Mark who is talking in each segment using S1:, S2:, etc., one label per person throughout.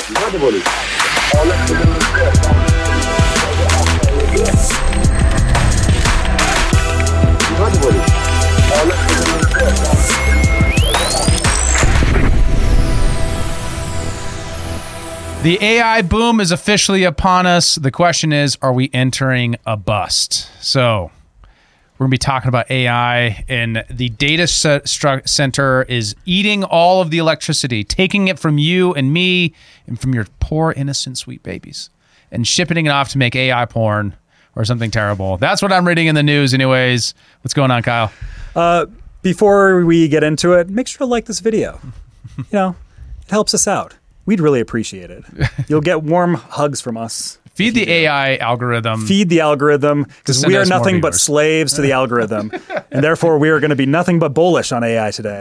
S1: The AI boom is officially upon us. The question is, are we entering a bust? So we're going to be talking about AI, and the data center is eating all of the electricity, taking it from you and me and from your poor, innocent, sweet babies, and shipping it off to make AI porn or something terrible. That's what I'm reading in the news anyways. What's going on, Kyle?
S2: Before we get into it, make sure to like this video. It helps us out. We'd really appreciate it. You'll get warm hugs from us.
S1: Feed the AI algorithm.
S2: Feed the algorithm, because we are nothing but slaves to the algorithm. And therefore, we are going to be nothing but bullish on AI today.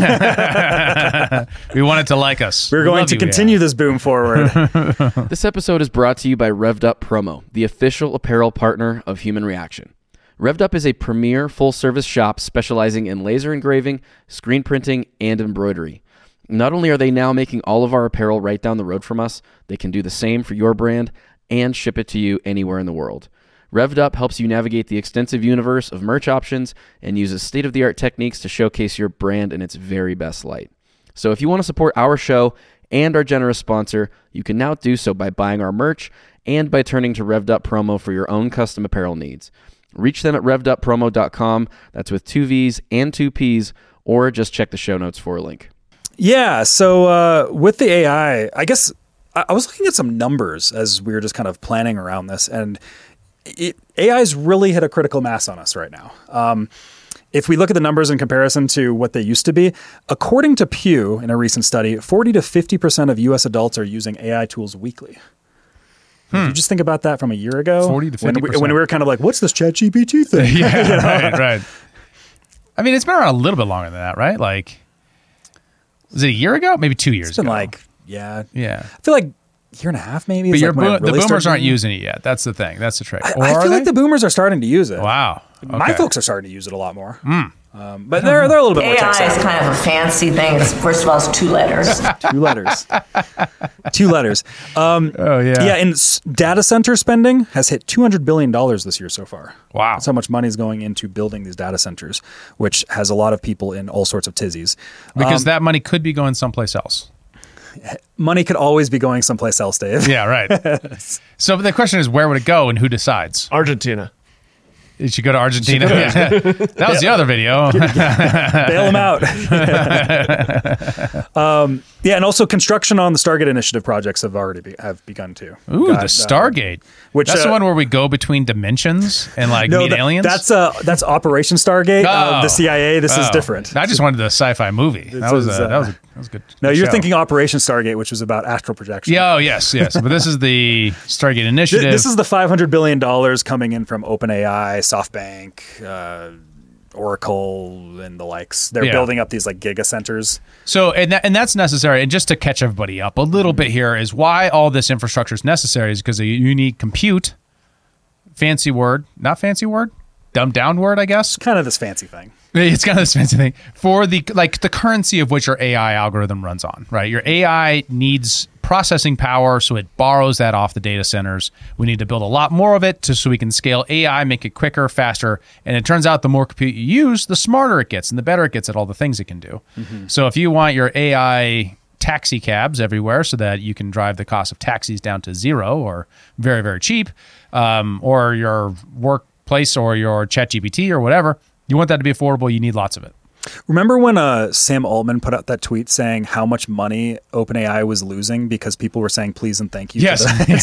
S1: We want it to like us.
S2: We're going to continue this boom forward.
S3: This episode is brought to you by Revved Up Promo, the official apparel partner of Human Reaction. Revved Up is a premier full-service shop specializing in laser engraving, screen printing, and embroidery. Not only are they now making all of our apparel right down the road from us, they can do the same for your brand and ship it to you anywhere in the world. Revved Up helps you navigate the extensive universe of merch options and uses state-of-the-art techniques to showcase your brand in its very best light. So if you want to support our show and our generous sponsor, you can now do so by buying our merch and by turning to Revved Up Promo for your own custom apparel needs. Reach them at revveduppromo.com. That's with 2 V's and 2 P's, or just check the show notes for a link.
S2: Yeah, so with the AI, I guess I was looking at some numbers as we were just kind of planning around this, and AI's really hit a critical mass on us right now. If we look at the numbers in comparison to what they used to be, according to Pew in a recent study, 40 to 50% of U.S. adults are using AI tools weekly. If you just think about that from a year ago,
S1: 40 to 50%.
S2: When we were kind of like, what's this ChatGPT thing?
S1: Yeah, right. I mean, it's been around a little bit longer than that, right? Like, was it a year ago? Maybe 2 years ago.
S2: It's been
S1: yeah.
S2: I feel like a year and a half maybe.
S1: But
S2: the
S1: boomers aren't using it yet. That's the thing. That's the trick.
S2: I feel like the boomers are starting to use it.
S1: Wow. Okay.
S2: My folks are starting to use it a lot more. But they're a little bit more tech savvy.
S4: AI is kind of a fancy thing. First of all, it's 2 letters.
S2: 2 letters. 2 letters.
S1: Oh, yeah.
S2: Yeah, and data center spending has hit $200 billion this year so far.
S1: Wow.
S2: That's how much money is going into building these data centers, which has a lot of people in all sorts of tizzies.
S1: Because that money could be going someplace else.
S2: Money could always be going someplace else, Dave.
S1: Yeah, right. So the question is, where would it go and who decides?
S5: Argentina.
S1: You should go to Argentina. That was the other video.
S2: Bail them out. Yeah, and also construction on the Stargate Initiative projects have begun too.
S1: Ooh, the Stargate. That's the one where we go between dimensions and meet aliens?
S2: That's Operation Stargate of the CIA. This is different.
S1: I just wanted the sci-fi movie. That was good.
S2: No, you're thinking Operation Stargate, which was about astral projection.
S1: Yeah, yes. But this is the Stargate Initiative.
S2: This is the $500 billion coming in from OpenAI, SoftBank, Oracle, and the likes. They're building up these giga centers.
S1: So, and that's necessary. And just to catch everybody up a little bit here is why all this infrastructure is necessary is because you need compute. Fancy word, not fancy word, dumbed down word, I guess.
S2: Kind of this fancy thing.
S1: It's kind of this fancy thing for the currency of which your AI algorithm runs on, right? Your AI needs processing power, so it borrows that off the data centers. We need to build a lot more of it so we can scale AI, make it quicker, faster. And it turns out the more compute you use, the smarter it gets and the better it gets at all the things it can do. So if you want your AI taxi cabs everywhere so that you can drive the cost of taxis down to zero or very, very cheap, or your workplace or your ChatGPT or whatever, you want that to be affordable, you need lots of it.
S2: Remember when Sam Altman put out that tweet saying how much money OpenAI was losing because people were saying please and thank you?
S1: Yes.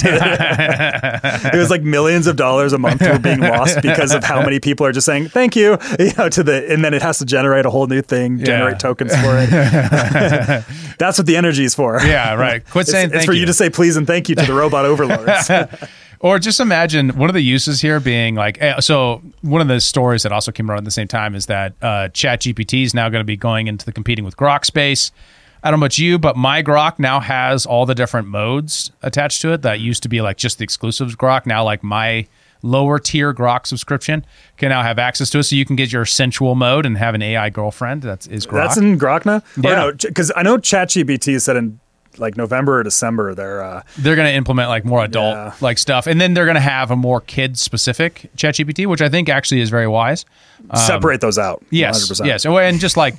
S2: It was millions of dollars a month were being lost because of how many people are just saying thank you, and then it has to generate a whole new thing, generate tokens for it. That's what the energy is for.
S1: Yeah, right. Quit saying thank you.
S2: It's for you to say please and thank you to the robot overlords.
S1: Or just imagine one of the uses here being so one of the stories that also came around at the same time is that ChatGPT is now going to be going into the competing with Grok space. I don't know about you, but my Grok now has all the different modes attached to it that used to be just the exclusive Grok. Now my lower tier Grok subscription can now have access to it. So you can get your sensual mode and have an AI girlfriend. Is Grok.
S2: That's in Grok now?
S1: Yeah.
S2: No, because I know ChatGPT said in like November or December,
S1: they're going to implement like more adult like stuff, and then they're going to have a more kid specific ChatGPT, which I think actually is very wise.
S2: Separate those out.
S1: Yes,
S2: 100%.
S1: yes, and just like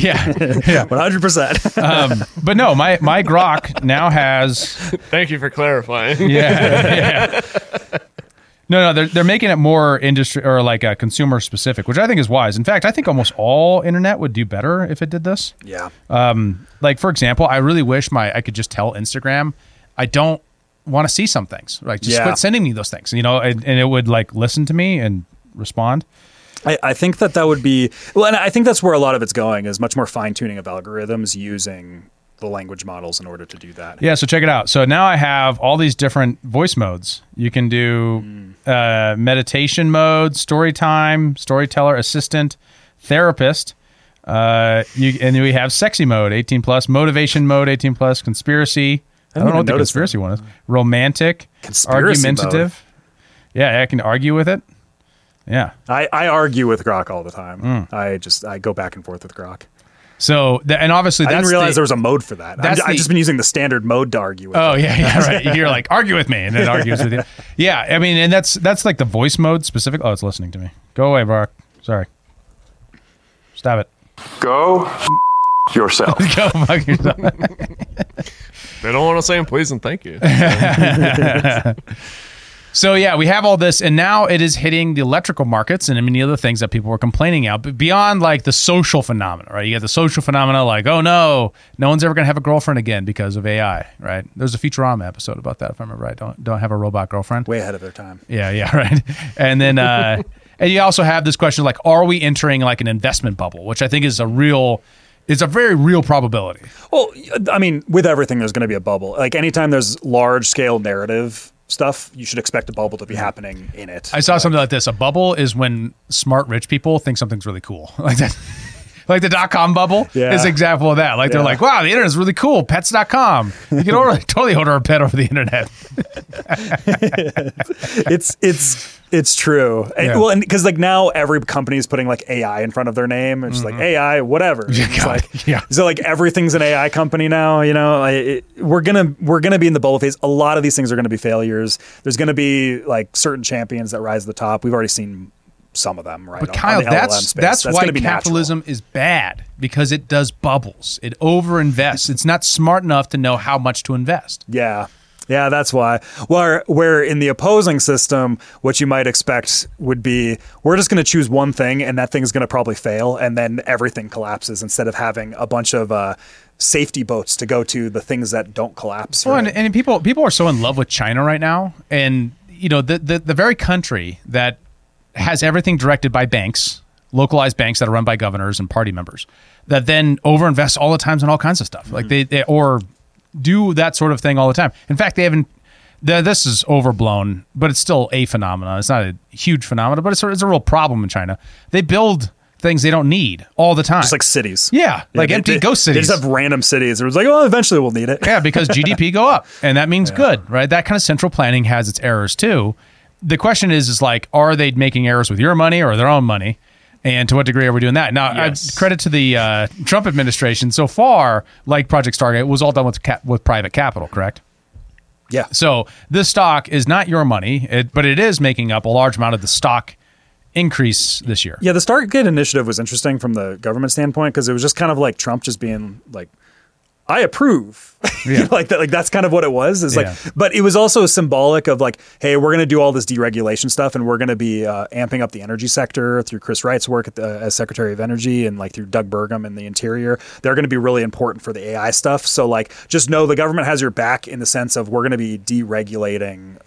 S2: 100%.
S1: But no, my Grok now has.
S5: Thank you for clarifying.
S1: Yeah. No, they're making it more industry or like consumer specific, which I think is wise. In fact, I think almost all internet would do better if it did this.
S2: Yeah.
S1: Like for example, I really wish I could just tell Instagram I don't want to see some things. Like just quit sending me those things, and it would like listen to me and respond.
S2: I think that would be and I think that's where a lot of it's going is much more fine tuning of algorithms using the language models in order to do that.
S1: Yeah, so check it out. So now I have all these different voice modes. You can do meditation mode, story time, storyteller, assistant, therapist. And we have sexy mode, 18 plus, motivation mode, 18 plus, conspiracy. I don't know what the conspiracy one is. Romantic, argumentative. Yeah, I can argue with it. Yeah.
S2: I argue with Grok all the time. I go back and forth with Grok.
S1: So, and obviously,
S2: I didn't realize there was a mode for that. I've just been using the standard mode to argue with.
S1: Oh, yeah, right. You're like, argue with me, and it argues with you. Yeah, I mean, and that's like the voice mode specific. Oh, it's listening to me. Go away, Brock. Sorry. Stop it.
S6: Go yourself.
S1: Go fuck yourself.
S5: They don't want to say please and thank you.
S1: So yeah, we have all this, and now it is hitting the electrical markets and many other things that people were complaining about. But beyond like the social phenomena, right? You get the social phenomena like, oh no one's ever going to have a girlfriend again because of AI, right? There's a Futurama episode about that, if I remember right. Don't have a robot girlfriend.
S2: Way ahead of their time.
S1: Yeah, right. And then, and you also have this question like, are we entering like an investment bubble? Which I think is it's a very real probability.
S2: Well, I mean, with everything, there's going to be a bubble. Like anytime there's large scale narrative stuff, you should expect a bubble to be happening in it.
S1: I saw something like this. A bubble is when smart rich people think something's really cool. Like that. Like the .com bubble is an example of that. Like they're like, wow, the internet's really cool. Pets.com. You can totally order a pet over the internet.
S2: It's true.
S1: Yeah.
S2: Well, and because like now every company is putting like AI in front of their name. It's just like AI, whatever. It's like, so like everything's an AI company now. We're gonna be in the bubble phase. A lot of these things are gonna be failures. There's gonna be like certain champions that rise to the top. We've already seen some of them, right?
S1: But Kyle, that's why capitalism is bad, because it does bubbles. It overinvests. It's not smart enough to know how much to invest.
S2: Yeah, that's why. Where in the opposing system, what you might expect would be, we're just going to choose one thing, and that thing is going to probably fail, and then everything collapses, instead of having a bunch of safety boats to go to the things that don't collapse.
S1: Well,
S2: right?
S1: and people are so in love with China right now, and the very country that has everything directed by banks, localized banks that are run by governors and party members, that then overinvest all the times in all kinds of stuff. Like they or do that sort of thing all the time. In fact, they haven't. This is overblown, but it's still a phenomenon. It's not a huge phenomenon, but it's a real problem in China. They build things they don't need all the time.
S2: Just like cities.
S1: Yeah, like empty ghost cities.
S2: They just have random cities. It was like, oh, eventually we'll need it.
S1: Yeah, because GDP go up, and that means good, right? That kind of central planning has its errors too. The question is like, are they making errors with your money or their own money? And to what degree are we doing that? Now, credit to the Trump administration. So far, like Project Stargate, was all done with private capital, correct?
S2: Yeah.
S1: So this stock is not your money, but it is making up a large amount of the stock increase this year.
S2: Yeah, the Stargate initiative was interesting from the government standpoint, because it was just kind of like Trump just being like, I approve. Like that. Like that's kind of what it was. Is like, but it was also symbolic of like, hey, we're going to do all this deregulation stuff, and we're going to be amping up the energy sector through Chris Wright's work as Secretary of Energy, and like through Doug Burgum in the Interior. They're going to be really important for the AI stuff. So like, just know the government has your back in the sense of we're going to be deregulating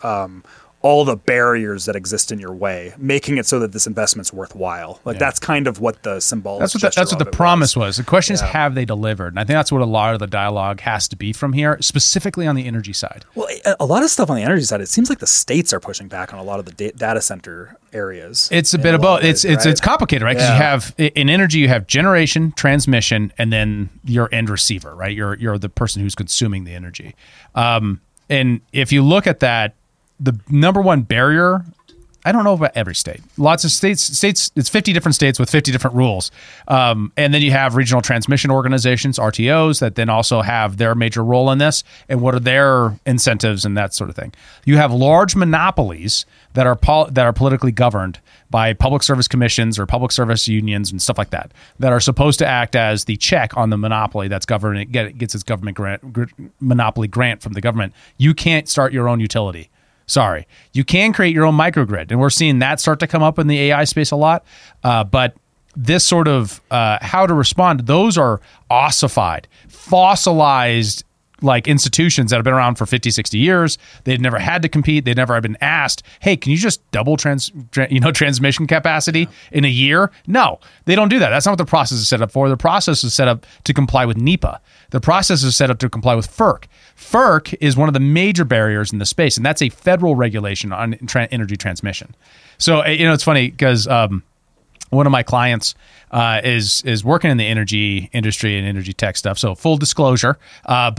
S2: all the barriers that exist in your way, making it so that this investment's worthwhile. Like that's kind of what the symbolic.
S1: That's what the promise was. The question is, have they delivered? And I think that's what a lot of the dialogue has to be from here, specifically on the energy side.
S2: Well, a lot of stuff on the energy side, it seems like the states are pushing back on a lot of the data center areas.
S1: It's a bit of both. It's complicated, right? Because you have in energy, you have generation, transmission, and then your end receiver, right? You're the person who's consuming the energy. And if you look at that, the number one barrier I don't know about every state. Lots of states, it's 50 different states with 50 different rules. And then you have regional transmission organizations, RTOs, that then also have their major role in this and what are their incentives and that sort of thing. You have large monopolies that are politically governed by public service commissions or public service unions and stuff like that are supposed to act as the check on the monopoly that's governed, gets its government monopoly grant from the government. You can't start your own utility. Sorry. You can create your own microgrid, and we're seeing that start to come up in the AI space a lot. But this sort of how to respond, those are ossified, fossilized like institutions that have been around for 50, 60 years. They've never had to compete. They've never been asked, hey, can you just double transmission capacity in a year? No, they don't do that. That's not what the process is set up for. The process is set up to comply with NEPA. The process is set up to comply with FERC. FERC is one of the major barriers in the space, and that's a federal regulation on energy transmission. So, it's funny because one of my clients is working in the energy industry and energy tech stuff. So full disclosure, I'm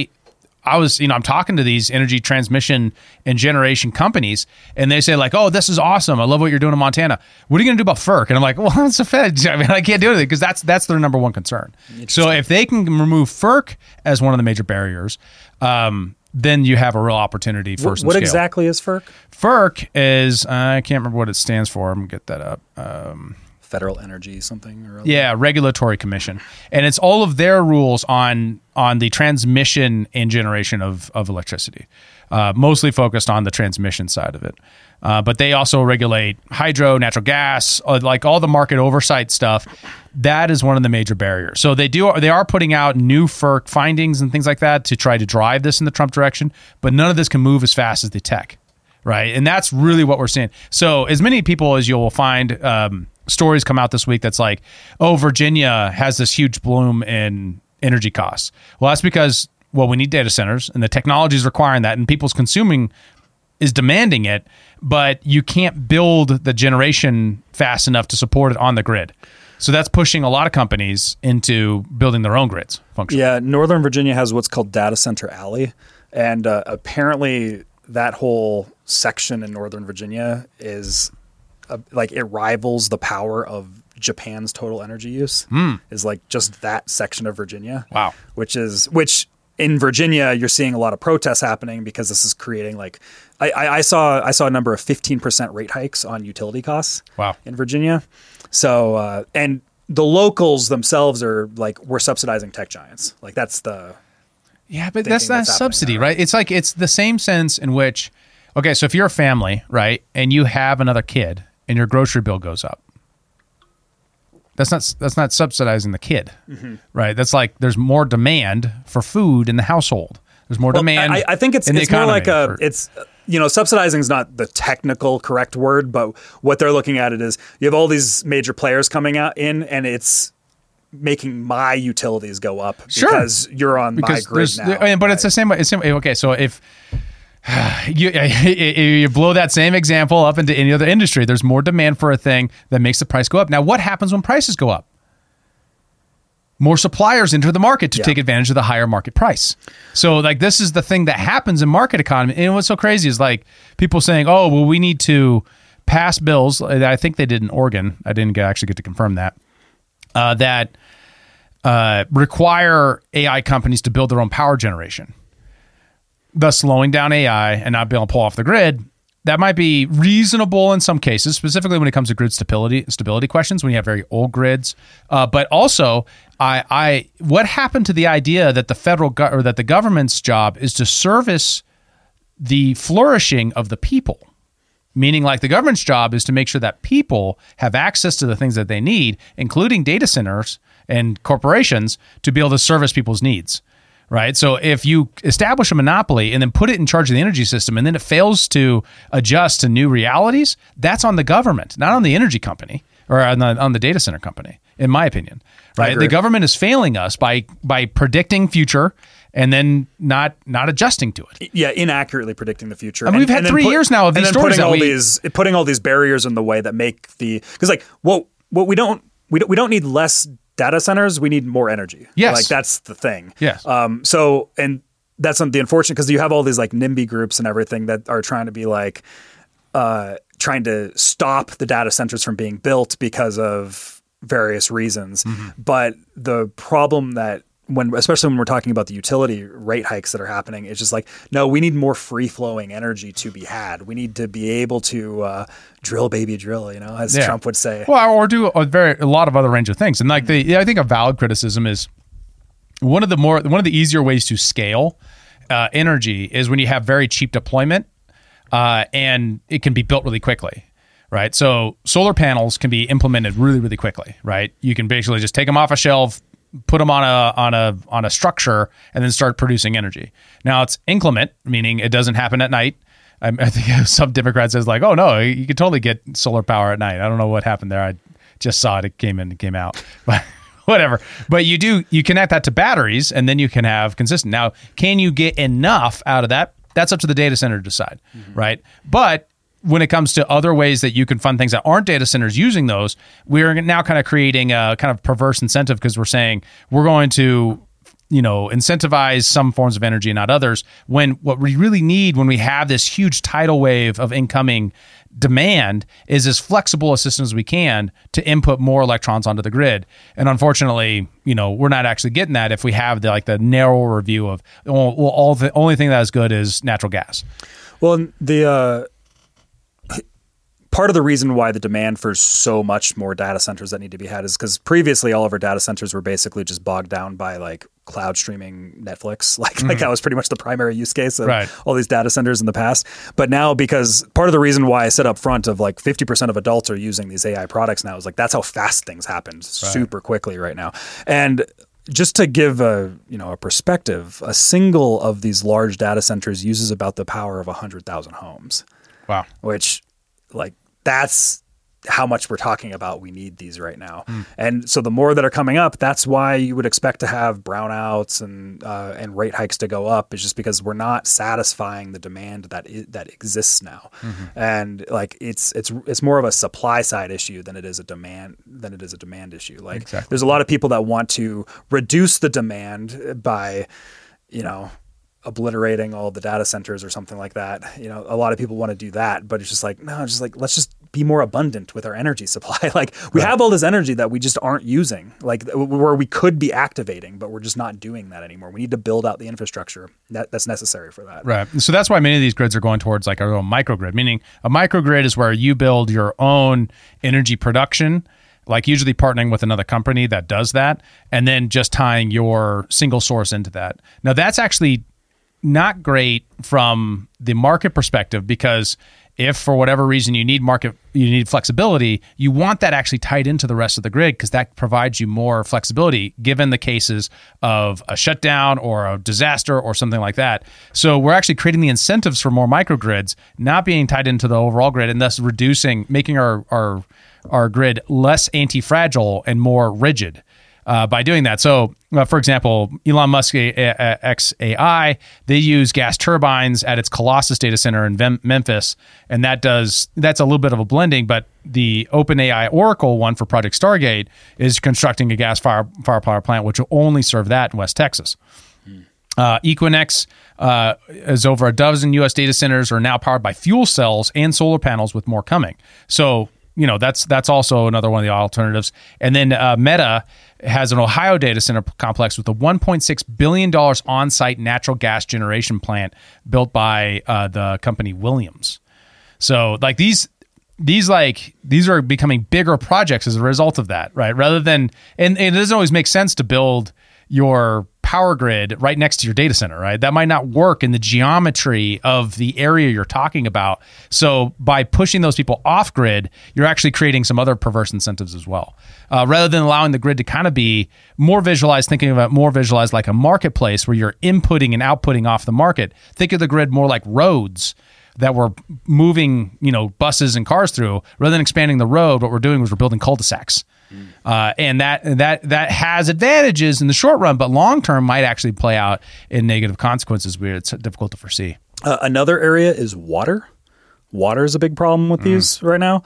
S1: talking to these energy transmission and generation companies, and they say like, "Oh, this is awesome! I love what you're doing in Montana. What are you going to do about FERC?" And I'm like, "Well, it's a Fed. I mean, I can't do anything because that's their number one concern." So if they can remove FERC as one of the major barriers, then you have a real opportunity for some
S2: What
S1: scale.
S2: exactly is FERC?
S1: FERC is I can't remember what it stands for. I'm gonna get that up.
S2: Federal Energy something or other?
S1: Yeah, Regulatory Commission. And it's all of their rules on the transmission and generation of electricity, mostly focused on the transmission side of it. But they also regulate hydro, natural gas, like all the market oversight stuff. That is one of the major barriers. So they are putting out new FERC findings and things like that to try to drive this in the Trump direction, but none of this can move as fast as the tech, right? And that's really what we're seeing. So as many people as you will find stories come out this week that's like, oh, Virginia has this huge bloom in energy costs. Well, that's because, we need data centers and the technology is requiring that and people's consuming is demanding it, but you can't build the generation fast enough to support it on the grid. So that's pushing a lot of companies into building their own grids functionally.
S2: Yeah, Northern Virginia has what's called Data Center Alley, and apparently that whole section in Northern Virginia is it rivals the power of Japan's total energy use. Is like just that section of Virginia.
S1: Wow.
S2: Which in Virginia you're seeing a lot of protests happening because this is creating I saw a number of 15% rate hikes on utility costs.
S1: Wow.
S2: In Virginia. So and the locals themselves are like, we're subsidizing tech giants. Like that's the
S1: but that's not subsidy, right? It's like it's the same sense in which, okay, so if you're a family, right, and you have another kid and your grocery bill goes up, that's not subsidizing the kid, right? That's like there's more demand for food in the household. There's more demand.
S2: I think it's more like it's subsidizing is not the technical correct word, but what they're looking at it is you have all these major players coming out in, and it's making my utilities go up because you're on my grid now.
S1: But it's the same way. Okay, so if you blow that same example up into any other industry, there's more demand for a thing that makes the price go up. Now, what happens when prices go up? More suppliers enter the market to take advantage of the higher market price. So like this is the thing that happens in market economy. And what's so crazy is like people saying, oh, well, we need to pass bills. I think they did in Oregon. I didn't actually get to confirm that. That require AI companies to build their own power generation, thus slowing down AI and not being able to pull off the grid. That might be reasonable in some cases, specifically when it comes to grid stability questions, when you have very old grids. But also, what happened to the idea that the federal or that the government's job is to service the flourishing of the people? Meaning, like the government's job is to make sure that people have access to the things that they need, including data centers and corporations, to be able to service people's needs. Right. So if you establish a monopoly and then put it in charge of the energy system and then it fails to adjust to new realities, that's on the government, not on the energy company or on the data center company, in my opinion. Right. The government is failing us by predicting future and then not adjusting to it.
S2: Yeah, inaccurately predicting the future.
S1: I mean, we've had 3 years now of these stories
S2: putting all these barriers in the way that make because like what we don't need less data centers, we need more energy.
S1: Yes.
S2: Like that's the thing.
S1: Yes.
S2: So, and that's the unfortunate, because you have all these like NIMBY groups and everything that are trying to be like, trying to stop the data centers from being built because of various reasons. But the problem that especially when we're talking about the utility rate hikes that are happening, it's just like, no, we need more free flowing energy to be had. We need to be able to drill, baby, drill, as Trump would say.
S1: Well, or do a lot of other range of things. And like I think a valid criticism is one of the easier ways to scale energy is when you have very cheap deployment and it can be built really quickly. Right. So solar panels can be implemented really, really quickly. Right. You can basically just take them off a shelf, put them on a structure, and then start producing energy. Now it's inclement, meaning it doesn't happen at night. I think some Democrat says like, oh no, you could totally get solar power at night. I don't know what happened there. I just saw it. It came in and came out, but whatever. But you connect that to batteries, and then you can have consistent. Now, can you get enough out of that? That's up to the data center to decide, right? But when it comes to other ways that you can fund things that aren't data centers using those, we're now kind of creating a kind of perverse incentive because we're saying we're going to, incentivize some forms of energy and not others, when what we really need when we have this huge tidal wave of incoming demand is as flexible a system as we can to input more electrons onto the grid. And unfortunately, we're not actually getting that if we have the narrower view of, the only thing that is good is natural gas.
S2: Well, part of the reason why the demand for so much more data centers that need to be had is because previously all of our data centers were basically just bogged down by like cloud streaming Netflix. Like that was pretty much the primary use case of all these data centers in the past. But now, because part of the reason why I said up front of like 50% of adults are using these AI products now is like that's how fast things happen super quickly right now. And just to give a perspective, a single of these large data centers uses about the power of 100,000 homes.
S1: Wow.
S2: Which that's how much we're talking about. We need these right now. And so the more that are coming up, that's why you would expect to have brownouts and rate hikes to go up, is just because we're not satisfying the demand that exists now. And like it's more of a supply side issue than it is a demand issue. Like there's a lot of people that want to reduce the demand by, obliterating all the data centers or something like that. A lot of people want to do that, but it's just like, no, let's just be more abundant with our energy supply. Like we have all this energy that we just aren't using, like where we could be activating, but we're just not doing that anymore. We need to build out the infrastructure that's necessary for that.
S1: Right. So that's why many of these grids are going towards like a little microgrid, meaning a microgrid is where you build your own energy production, like usually partnering with another company that does that, and then just tying your single source into that. Now that's actually not great from the market perspective, because if for whatever reason you need flexibility, you want that actually tied into the rest of the grid, because that provides you more flexibility given the cases of a shutdown or a disaster or something like that. So we're actually creating the incentives for more microgrids not being tied into the overall grid, and thus making our grid less anti-fragile and more rigid. By doing that. So, for example, Elon Musk XAI, they use gas turbines at its Colossus data center in Memphis, and that's a little bit of a blending, but the OpenAI Oracle one for Project Stargate is constructing a gas fire power plant, which will only serve that in West Texas. Equinix is over a dozen U.S. data centers are now powered by fuel cells and solar panels, with more coming. So, that's also another one of the alternatives. And then Meta has an Ohio data center complex with a $1.6 billion on-site natural gas generation plant built by the company Williams. So like these are becoming bigger projects as a result of that, right? Rather than, and it doesn't always make sense to build your power grid right next to your data center, right? That might not work in the geometry of the area you're talking about. So by pushing those people off grid, you're actually creating some other perverse incentives as well. Rather than allowing the grid to kind of be more visualized, thinking about more visualized like a marketplace where you're inputting and outputting off the market, think of the grid more like roads that we're moving, buses and cars through. Rather than expanding the road, what we're doing is we're building cul-de-sacs. And that has advantages in the short run, but long term might actually play out in negative consequences where it's difficult to foresee.
S2: Another area is water. Water is a big problem with these right now.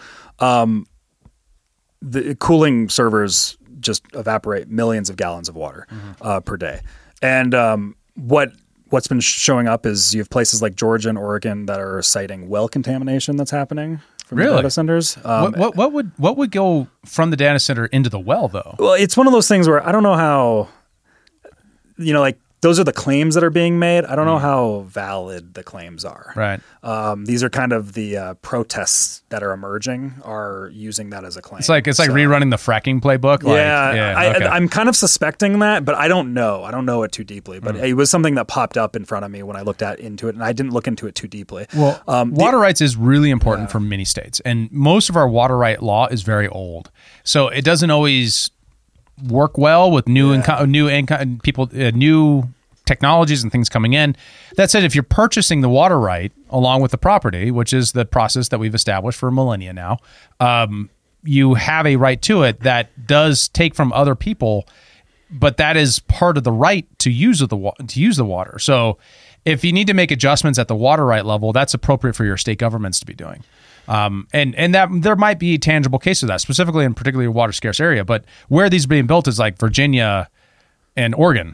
S2: The cooling servers just evaporate millions of gallons of water per day. And what's been showing up is you have places like Georgia and Oregon that are citing well contamination that's happening from
S1: Really?
S2: the data centers.
S1: What would go from the data center into the well though?
S2: Well, it's one of those things where I don't know how, like those are the claims that are being made. I don't know how valid the claims are.
S1: Right.
S2: These are kind of the protests that are emerging are using that as a claim.
S1: It's like rerunning the fracking playbook. Okay.
S2: I'm kind of suspecting that, but I don't know. I don't know it too deeply. But it was something that popped up in front of me when I looked into it, and I didn't look into it too deeply.
S1: Well, water rights is really important for many states, and most of our water right law is very old, so it doesn't always work well with new technologies and things coming in. That said, if you're purchasing the water right along with the property, which is the process that we've established for millennia now, you have a right to it that does take from other people, but that is part of the right to use the water. So if you need to make adjustments at the water right level, that's appropriate for your state governments to be doing. And that there might be tangible cases of that, specifically in particularly a water scarce area. But where these are being built is like Virginia and Oregon,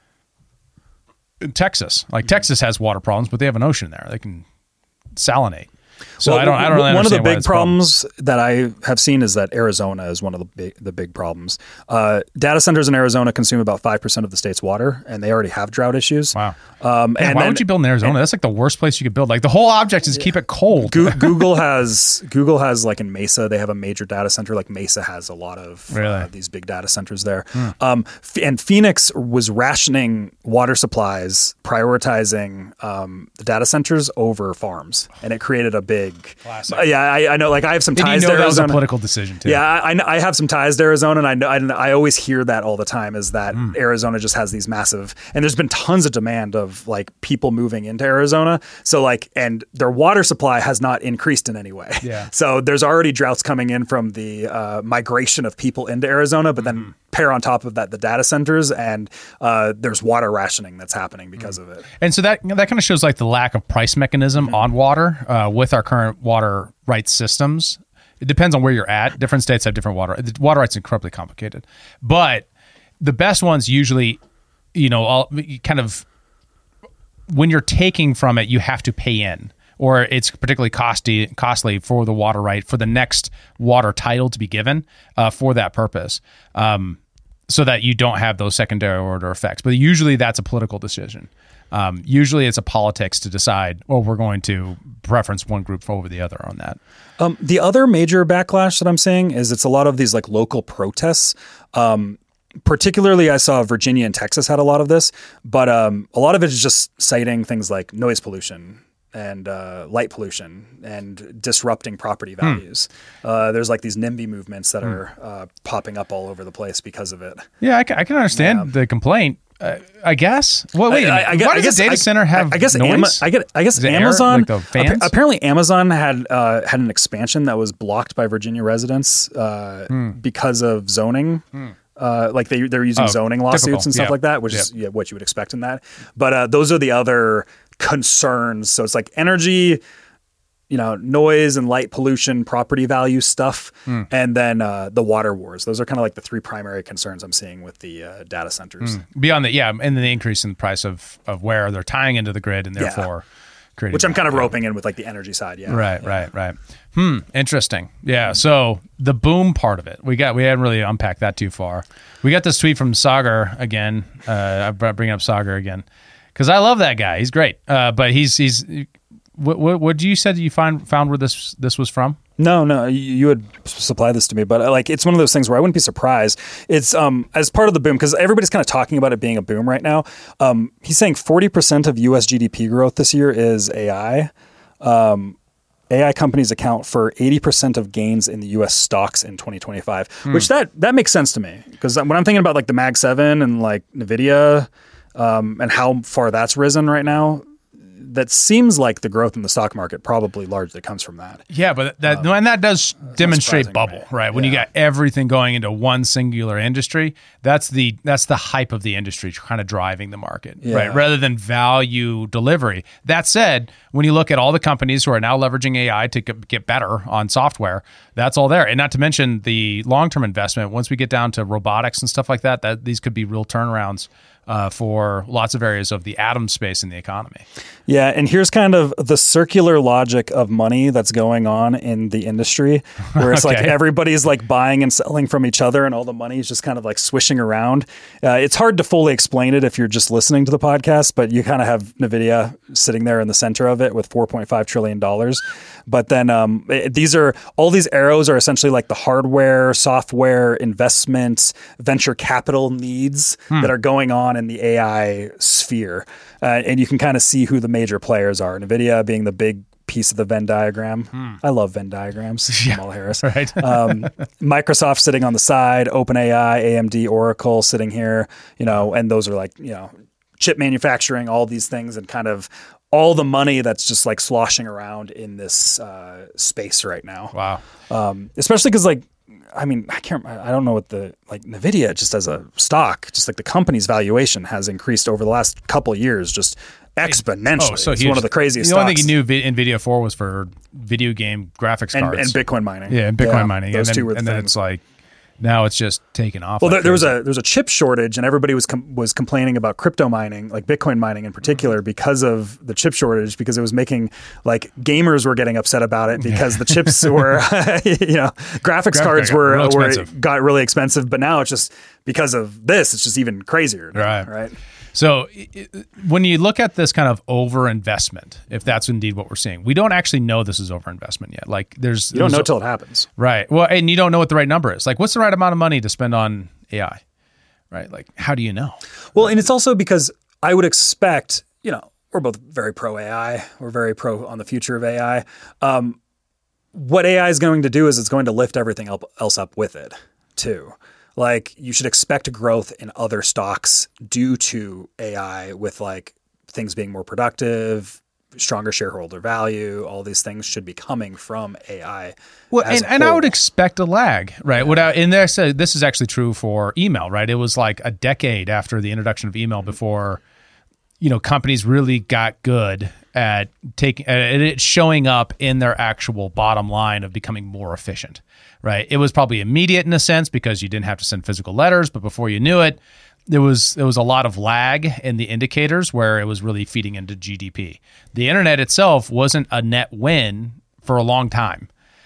S1: and Texas. Like Texas has water problems, but they have an ocean there; they can salinate. So I don't really understand
S2: one of the
S1: why
S2: big
S1: that's
S2: problems that I have seen is that Arizona is one of the big problems. Data centers in Arizona consume about 5% of the state's water, and they already have drought issues.
S1: Wow. And why would you build in Arizona? That's like the worst place you could build. Like the whole object is keep it cold.
S2: Google has like in Mesa, they have a major data center. Like Mesa has a lot of these big data centers there. And Phoenix was rationing water supplies, prioritizing the data centers over farms, and it created a big.
S1: Classic.
S2: I know. Like I have some ties to
S1: that was a
S2: Arizona.
S1: political decision too.
S2: Yeah, I have some ties to Arizona, and I always hear that all the time. Is that Arizona just has these massive, and there's been tons of demand of like people moving into Arizona. So like, and their water supply has not increased in any way.
S1: Yeah.
S2: So there's already droughts coming in from the migration of people into Arizona, but then pair on top of that the data centers, and there's water rationing that's happening because of it.
S1: And so that kind of shows like the lack of price mechanism on water with our current water rights systems. It depends on where you're at. Different states have different water. The water rights are incredibly complicated, but the best ones usually, kind of when you're taking from it, you have to pay in, or it's particularly costly for the water right for the next water title to be given for that purpose, so that you don't have those secondary order effects. But usually that's a political decision. Usually it's a politics to decide, we're going to preference one group over the other on that.
S2: The other major backlash that I'm seeing is it's a lot of these like local protests. Particularly, I saw Virginia and Texas had a lot of this, but a lot of it is just citing things like noise pollution and light pollution and disrupting property values. There's like these NIMBY movements that are popping up all over the place because of it.
S1: Yeah, I can understand the complaint. I guess. Well, wait. Why does a data center have noise?
S2: I guess Amazon. Apparently, Amazon had an expansion that was blocked by Virginia residents because of zoning. Like they're using zoning lawsuits and stuff like that, which is what you would expect in that. But those are the other concerns. So it's like energy, noise and light pollution, property value stuff, and then the water wars. Those are kind of like the three primary concerns I'm seeing with the data centers.
S1: Beyond that, and then the increase in the price of where they're tying into the grid and therefore creating.
S2: Which I'm kind of roping in with like the energy side. Yeah.
S1: Right. Interesting. Yeah. So the boom part of it, we hadn't really unpacked that too far. We got this tweet from Sagar again. I bring up Sagar again because I love that guy. He's great. But he's what you said you found where this was from?
S2: No, you would supply this to me, but like it's one of those things where I wouldn't be surprised. It's as part of the boom because everybody's kind of talking about it being a boom right now. He's saying 40% of U.S. GDP growth this year is AI. AI companies account for 80% of gains in the U.S. stocks in 2025, which that makes sense to me because when I'm thinking about like the Mag 7 and like NVIDIA and how far that's risen right now, that seems like the growth in the stock market probably largely comes from that.
S1: Yeah, but that does demonstrate bubble, right? When you got everything going into one singular industry, that's the hype of the industry kind of driving the market, right? Rather than value delivery. That said, when you look at all the companies who are now leveraging AI to get better on software, that's all there. And not to mention the long-term investment, once we get down to robotics and stuff like that these could be real turnarounds for lots of areas of the atom space in the economy.
S2: Yeah, and here's kind of the circular logic of money that's going on in the industry, where it's like
S1: Okay.
S2: everybody's like buying and selling from each other, and all the money is just kind of like swishing around. It's hard to fully explain it if you're just listening to the podcast, but you kind of have NVIDIA sitting there in the center of it with $4.5 trillion. But then all these arrows are essentially like the hardware, software, investment, venture capital needs that are going on in the AI sphere. And you can kind of see who the major players are. NVIDIA being the big piece of the Venn diagram. I love Venn diagrams. Jamal Harris.
S1: Right.
S2: Microsoft sitting on the side, OpenAI, AMD, Oracle sitting here, and those are like, chip manufacturing, all these things, and kind of all the money that's just like sloshing around in this space right now.
S1: Wow.
S2: Especially because I don't know what NVIDIA just as a stock, just like the company's valuation has increased over the last couple of years, just exponentially.
S1: So
S2: it's
S1: huge.
S2: one of the craziest
S1: The
S2: stocks.
S1: only thing you knew NVIDIA for was for video game graphics cards.
S2: and Bitcoin mining.
S1: Yeah, and Bitcoin mining.
S2: Those
S1: and
S2: two
S1: then,
S2: were the
S1: and then
S2: things.
S1: it's like, now it's just taken off.
S2: Well,
S1: like
S2: there was
S1: crazy.
S2: a chip shortage, and everybody was complaining about crypto mining, like Bitcoin mining in particular, because of the chip shortage. Because it was making gamers were getting upset about it because the chips were, graphics cards
S1: real expensive.
S2: got really expensive. But now it's just because of this, it's just even crazier. now, right.
S1: So when you look at this kind of overinvestment, if that's indeed what we're seeing, we don't actually know this is overinvestment yet. You
S2: don't know till it happens.
S1: Right. Well, and you don't know what the right number is. Like, what's the right amount of money to spend on AI? Right. Like, how do you know?
S2: Well, and it's also because I would expect, we're both very pro AI. We're very pro on the future of AI. What AI is going to do is it's going to lift everything else up with it too. Like, you should expect growth in other stocks due to AI, with things being more productive, stronger shareholder value. All these things should be coming from AI.
S1: Well,
S2: as
S1: and
S2: a
S1: I would
S2: whole.
S1: expect a lag, right? And there said this is actually true for email, right? It was like a decade after the introduction of email before, companies really got good at it showing up in their actual bottom line of becoming more efficient, right? It was probably immediate in a sense because you didn't have to send physical letters, but before you knew it, there was a lot of lag in the indicators where it was really feeding into GDP. The internet itself wasn't a net win for a long time,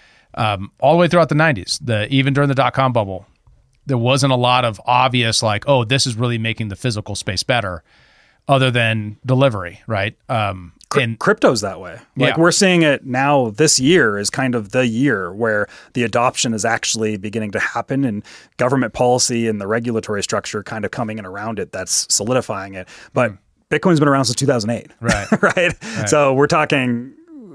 S1: all the way throughout the 90s. Even during the dot-com bubble, there wasn't a lot of obvious this is really making the physical space better, other than delivery, right? And
S2: crypto's that way.
S1: Yeah.
S2: We're seeing it now. This year is kind of the year where the adoption is actually beginning to happen, and government policy and the regulatory structure kind of coming in around it that's solidifying it. But Bitcoin's been around since 2008.
S1: Right.
S2: right. So we're talking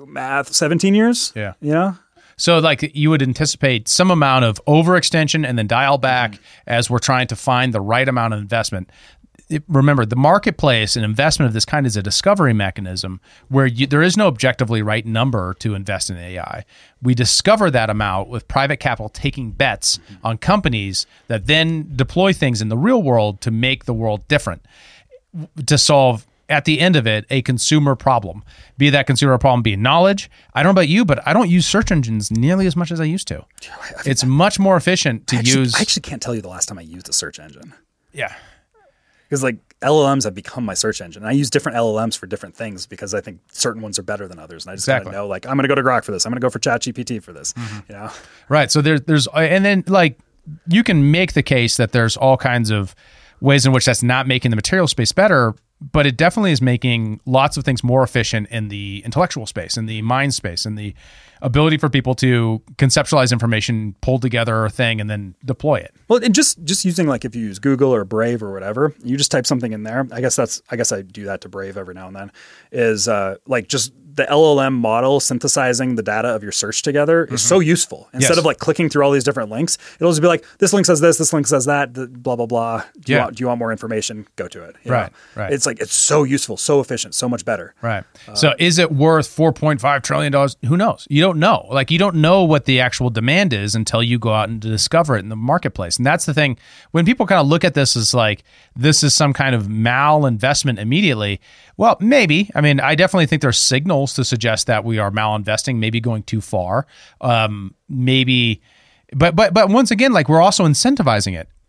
S2: 17 years.
S1: Yeah. So you would anticipate some amount of overextension and then dial back as we're trying to find the right amount of investment. Remember, the marketplace and investment of this kind is a discovery mechanism where there is no objectively right number to invest in AI. We discover that amount with private capital taking bets on companies that then deploy things in the real world to make the world different, to solve, at the end of it, a consumer problem. Be that consumer problem being knowledge. I don't know about you, but I don't use search engines nearly as much as I used to. It's much more efficient to use.
S2: I actually can't tell you the last time I used a search engine.
S1: Yeah.
S2: Because LLMs have become my search engine. I use different LLMs for different things because I think certain ones are better than others. And I just kind of know, I'm going to go to Grok for this. I'm going to go for ChatGPT for this.
S1: Right. So there's and then you can make the case that there's all kinds of ways in which that's not making the material space better, but it definitely is making lots of things more efficient in the intellectual space, in the mind space, in the ability for people to conceptualize information, pull together a thing, and then deploy it.
S2: Well, and just using if you use Google or Brave or whatever, you just type something in there. I guess I do that to Brave every now and then. Is just the LLM model synthesizing the data of your search together is so useful. Instead of clicking through all these different links, it'll just be this link says this link says that, blah blah blah. Do you want more information? Go to it. You know?
S1: Right.
S2: It's so useful, so efficient, so much better.
S1: Right. So is it worth $4.5 trillion? Who knows? You don't know. You don't know what the actual demand is until you go out and discover it in the marketplace. And that's the thing. When people kind of look at this as this is some kind of malinvestment immediately, well, maybe. I mean, I definitely think there's signals to suggest that we are malinvesting, maybe going too far. Maybe, but once again, we're also incentivizing it.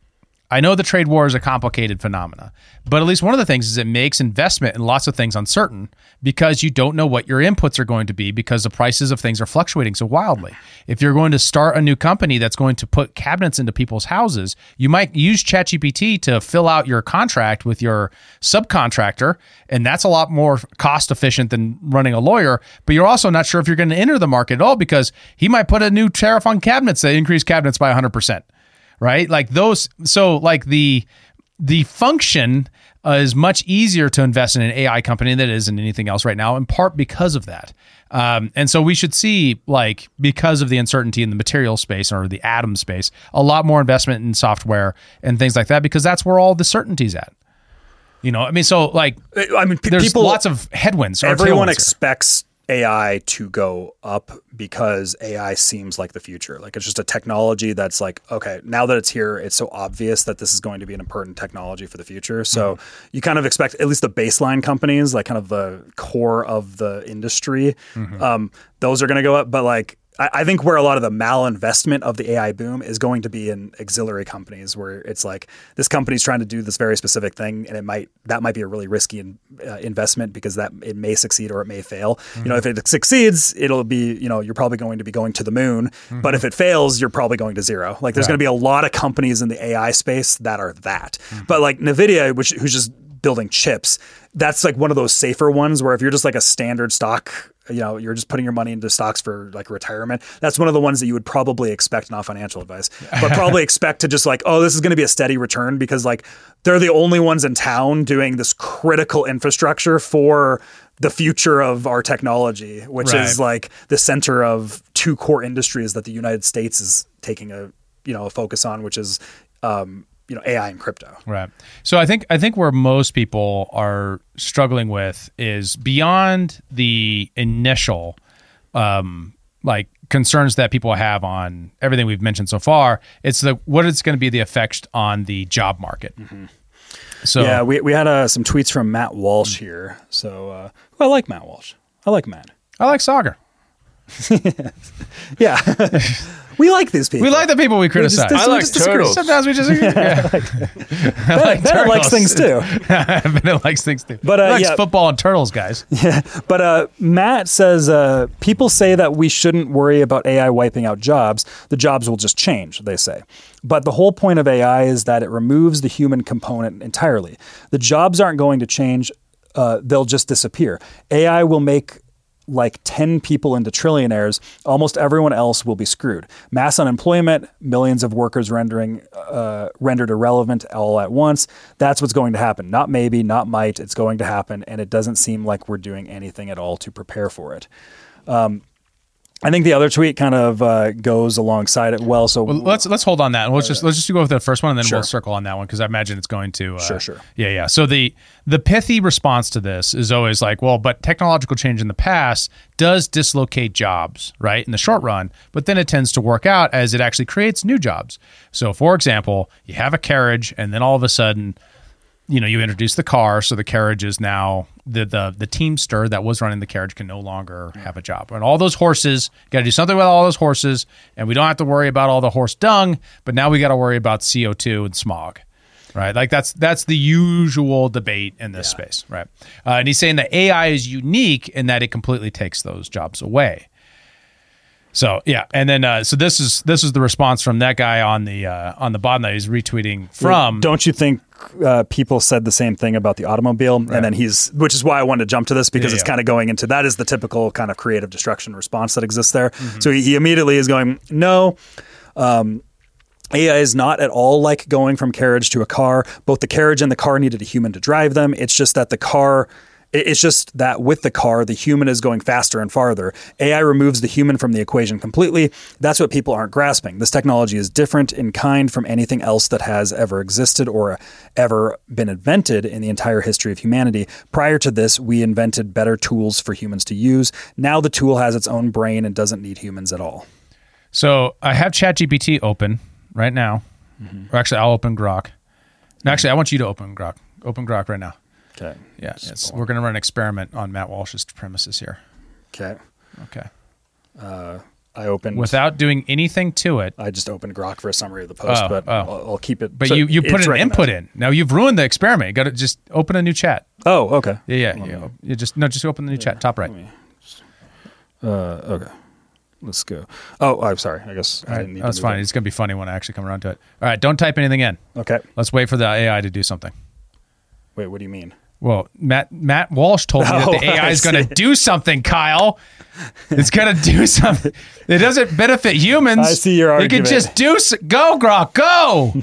S1: I know the trade war is a complicated phenomena, but at least one of the things is it makes investment in lots of things uncertain because you don't know what your inputs are going to be because the prices of things are fluctuating so wildly. If you're going to start a new company that's going to put cabinets into people's houses, you might use ChatGPT to fill out your contract with your subcontractor, and that's a lot more cost efficient than running a lawyer, but you're also not sure if you're going to enter the market at all because he might put a new tariff on cabinets that increase cabinets by 100%. Right? Like those, so like the function is much easier to invest in an AI company than it is in anything else right now, in part because of that. And so we should see, like, because of the uncertainty in the material space or the atom space, a lot more investment in software and things like that, because that's where all the certainty's at. You know, I mean, so like, there's
S2: people,
S1: lots of headwinds.
S2: Everyone expects AI to go up because AI seems like the future. Like it's just a technology that's like, okay, now that it's here, it's so obvious that this is going to be an important technology for the future. So you kind of expect at least the baseline companies, like kind of the core of the industry, those are going to go up. But like, I think where a lot of the malinvestment of the AI boom is going to be in auxiliary companies, where it's like this company's trying to do this very specific thing, and that might be a really risky investment because that it may succeed or it may fail. You know, if it succeeds, it'll be, you know, you're probably going to be going to the moon, but if it fails, you're probably going to zero. Like there's going to be a lot of companies in the AI space that are that. But like NVIDIA, who's just building chips, that's like one of those safer ones where if you're just like a standard stock, you know, you're just putting your money into stocks for like retirement, that's one of the ones that you would probably expect, not financial advice, but probably expect to just like, oh, this is going to be a steady return because like they're the only ones in town doing this critical infrastructure for the future of our technology, which is like the center of two core industries that the United States is taking a focus on, which is, AI and crypto.
S1: Right. So I think where most people are struggling with is beyond the initial like concerns that people have on everything we've mentioned so far. It's what is going to be the effect on the job market. So
S2: yeah, we had some tweets from Matt Walsh here. So I like Matt Walsh. I like Matt.
S1: I like Sagar.
S2: Yeah. We like these people.
S1: We like the people we criticize.
S5: I like turtles.
S1: Sometimes we disagree.
S2: Bennett likes things too.
S1: Bennett likes things too.
S2: But
S1: he likes football and turtles, guys.
S2: Yeah. But Matt says people say that we shouldn't worry about AI wiping out jobs. The jobs will just change, they say. But the whole point of AI is that it removes the human component entirely. The jobs aren't going to change. They'll just disappear. AI will make like 10 people into trillionaires. Almost everyone else will be screwed. Mass unemployment, millions of workers rendered irrelevant all at once. That's what's going to happen. Not maybe, not might. It's going to happen, and it doesn't seem like we're doing anything at all to prepare for it. I think the other tweet kind of goes alongside it well. So
S1: let's hold on that. Let's just go with the first one, and then we'll circle on that one because I imagine it's going to.
S2: Sure.
S1: Yeah. So the pithy response to this is always like, well, but technological change in the past does dislocate jobs, right, in the short run, but then it tends to work out as it actually creates new jobs. So, for example, you have a carriage, and then all of a sudden, you introduce the car, so the carriage is now the teamster that was running the carriage can no longer have a job. And all those horses, got to do something with all those horses, and we don't have to worry about all the horse dung, but now we got to worry about CO2 and smog, right? Like that's the usual debate in this space, right? And he's saying that AI is unique in that it completely takes those jobs away. So yeah, and then so this is the response from that guy on the bottom that he's retweeting from.
S2: Don't you think people said the same thing about the automobile? Right. And then which is why I wanted to jump to this because it's kind of going into that is the typical kind of creative destruction response that exists there. So he immediately is going, no. AI is not at all like going from carriage to a car. Both the carriage and the car needed a human to drive them. It's just that with the car, the human is going faster and farther. AI removes the human from the equation completely. That's what people aren't grasping. This technology is different in kind from anything else that has ever existed or ever been invented in the entire history of humanity. Prior to this, we invented better tools for humans to use. Now the tool has its own brain and doesn't need humans at all. So
S1: I have ChatGPT open right now. Or actually, I'll open Grok. No, actually, I want you to open Grok. Open Grok right now.
S2: Okay.
S1: Yeah, we're going to run an experiment on Matt Walsh's premises here.
S2: Okay. I opened
S1: without doing anything to it.
S2: I just opened Grok for a summary of the post, but I'll keep it.
S1: But
S2: so
S1: you put
S2: it's
S1: an input in. Now you've ruined the experiment. You got to just open a new chat.
S2: Oh, okay.
S1: Yeah. You just open the new chat, top right.
S2: Okay. Let's go. Oh, I'm sorry. I guess I didn't need
S1: That's
S2: to do
S1: fine.
S2: that.
S1: It's going to be funny when I actually come around to it. All right, don't type anything in.
S2: Okay.
S1: Let's wait for the AI to do something.
S2: Wait, what do you mean?
S1: Well, Matt Walsh told me that the AI is going to do something, Kyle. It's going to do something. It doesn't benefit humans.
S2: I see your argument.
S1: You can just go, Grok, go.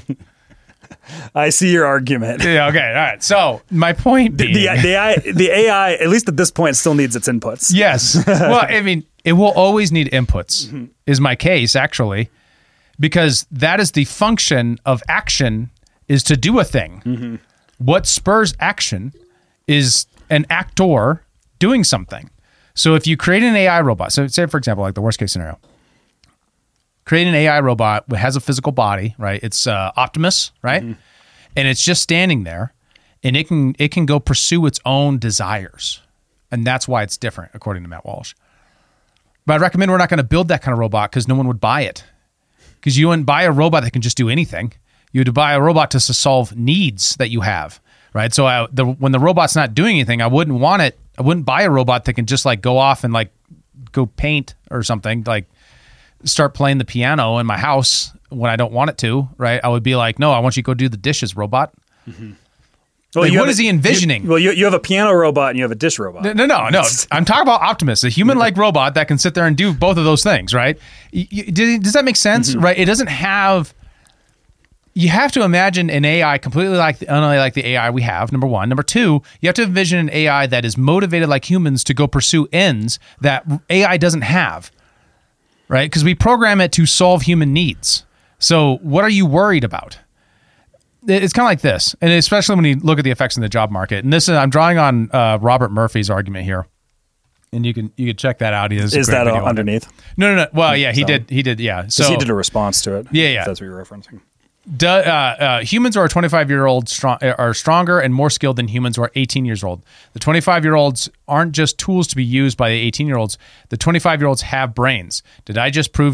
S2: I see your argument.
S1: Yeah, okay, all right. So my point being...
S2: The AI, at least at this point, still needs its inputs.
S1: Yes. Well, I mean, it will always need inputs, is my case, actually, because that is the function of action, is to do a thing. What spurs action is an actor doing something. So if you create an AI robot, so say, for example, like the worst case scenario, create an AI robot that has a physical body, right? It's Optimus, right? And it's just standing there, and it can go pursue its own desires. And that's why it's different, according to Matt Walsh. But I'd recommend we're not going to build that kind of robot because no one would buy it. Because you wouldn't buy a robot that can just do anything. You would buy a robot to solve needs that you have, right? So when the robot's not doing anything, I wouldn't want it. I wouldn't buy a robot that can just like go off and like go paint or something, like start playing the piano in my house when I don't want it to, right? I would be like, no, I want you to go do the dishes, robot.
S2: Well,
S1: Like, what is he envisioning?
S2: You have a piano robot and you have a dish robot.
S1: No. I'm talking about Optimus, a human-like robot that can sit there and do both of those things, right? Does that make sense? Right? It doesn't have... You have to imagine an AI completely unlike the AI we have, number one. Number two, you have to envision an AI that is motivated like humans to go pursue ends that AI doesn't have, right? Because we program it to solve human needs. So what are you worried about? It's kind of like this, and especially when you look at the effects in the job market. And I'm drawing on Robert Murphy's argument here, and you can check that out.
S2: Is that underneath?
S1: No. Well, yeah, he did. Yeah, so
S2: he did a response to it.
S1: Yeah.
S2: If that's what you're referencing.
S1: Humans who are 25-year-olds are stronger and more skilled than humans who are 18 years old. The 25-year-olds aren't just tools to be used by the 18-year-olds. The 25-year-olds have brains. Did I just prove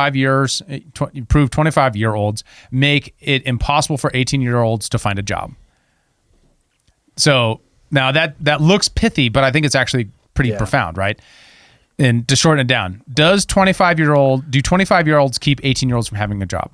S1: 25-year-olds make it impossible for 18-year-olds to find a job? So now that looks pithy, but I think it's actually pretty profound, right? And to shorten it down, do 25-year-olds keep 18-year-olds from having a job?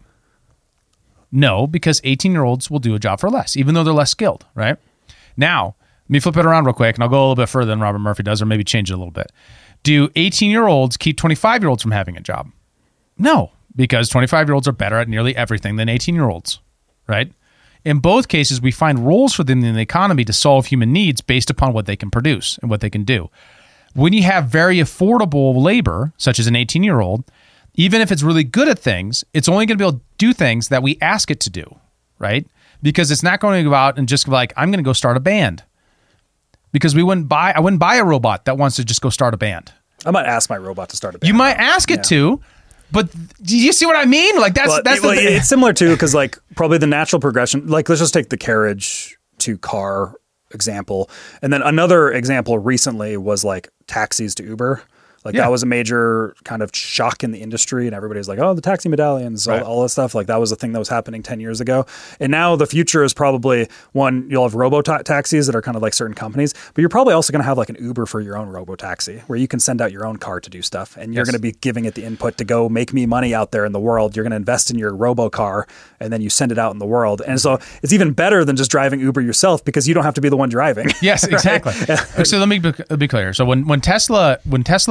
S1: No, because 18-year-olds will do a job for less, even though they're less skilled, right? Now, let me flip it around real quick, and I'll go a little bit further than Robert Murphy does, or maybe change it a little bit. Do 18-year-olds keep 25-year-olds from having a job? No, because 25-year-olds are better at nearly everything than 18-year-olds, right? In both cases, we find roles for them in the economy to solve human needs based upon what they can produce and what they can do. When you have very affordable labor, such as an 18-year-old, even if it's really good at things, it's only going to be able to do things that we ask it to do, right? Because it's not going to go out and just be like, I'm going to go start a band. Because I wouldn't buy a robot that wants to just go start a band.
S2: I might ask my robot to start a band.
S1: You might ask it to, but do you see what I mean? Like
S2: it's similar too, because like probably the natural progression, like let's just take the carriage to car example. And then another example recently was like taxis to Uber. Like that was a major kind of shock in the industry, and everybody's like, oh, the taxi medallions, all this stuff. Like that was a thing that was happening 10 years ago. And now the future is probably you'll have robo-taxis that are kind of like certain companies, but you're probably also going to have like an Uber for your own robo-taxi where you can send out your own car to do stuff. And you're going to be giving it the input to go make me money out there in the world. You're going to invest in your robo-car and then you send it out in the world. And so it's even better than just driving Uber yourself because you don't have to be the one driving.
S1: Yes, exactly. So let me be clear. So when Tesla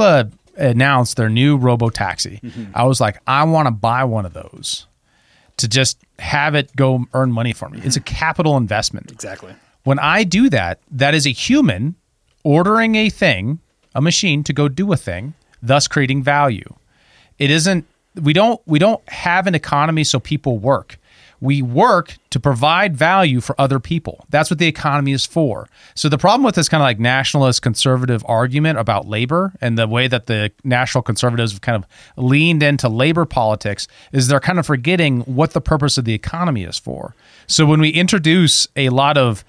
S1: announced their new robo-taxi, I was like, I want to buy one of those to just have it go earn money for me. It's a capital investment.
S2: Exactly.
S1: When I do that, that is a human ordering a machine to go do a thing, thus creating value. It isn't, we don't have an economy so people work. We work to provide value for other people. That's what the economy is for. So the problem with this kind of like nationalist conservative argument about labor and the way that the national conservatives have kind of leaned into labor politics is they're kind of forgetting what the purpose of the economy is for. So when we introduce a lot of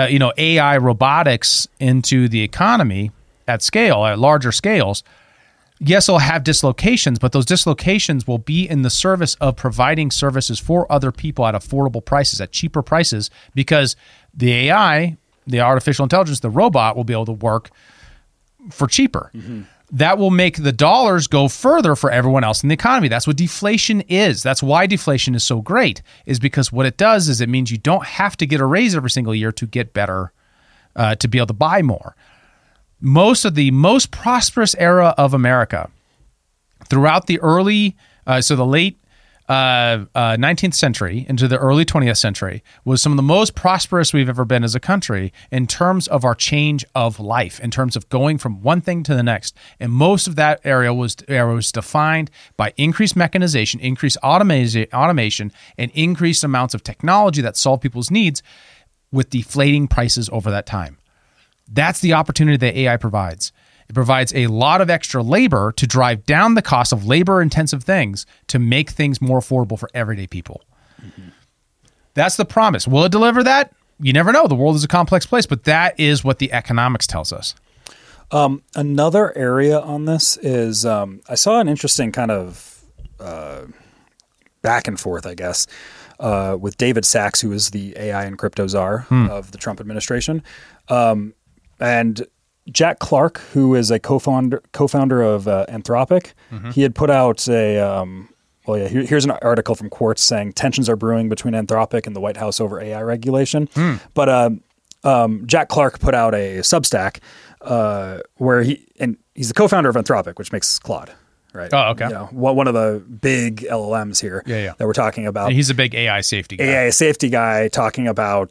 S1: AI robotics into the economy at scale, at larger scales, yes, it'll have dislocations, but those dislocations will be in the service of providing services for other people at affordable prices, at cheaper prices, because the AI, the artificial intelligence, the robot will be able to work for cheaper. That will make the dollars go further for everyone else in the economy. That's what deflation is. That's why deflation is so great, is because what it does is it means you don't have to get a raise every single year to get better, to be able to buy more. Most of the most prosperous era of America throughout the early, the late 19th century into the early 20th century was some of the most prosperous we've ever been as a country in terms of our change of life, in terms of going from one thing to the next. And most of that area was defined by increased mechanization, increased automation, and increased amounts of technology that solve people's needs with deflating prices over that time. That's the opportunity that AI provides. It provides a lot of extra labor to drive down the cost of labor-intensive things to make things more affordable for everyday people. That's the promise. Will it deliver that? You never know. The world is a complex place, but that is what the economics tells us.
S2: Another area on this is I saw an interesting kind of back and forth, I guess, with David Sachs, who is the AI and crypto czar of the Trump administration. And Jack Clark, who is a co-founder of Anthropic, he had put out here's an article from Quartz saying tensions are brewing between Anthropic and the White House over AI regulation. But Jack Clark put out a Substack where he's the co-founder of Anthropic, which makes Claude. Right.
S1: Oh, okay.
S2: You know, one of the big LLMs here that we're talking about.
S1: And he's a big AI safety guy.
S2: AI safety guy talking about,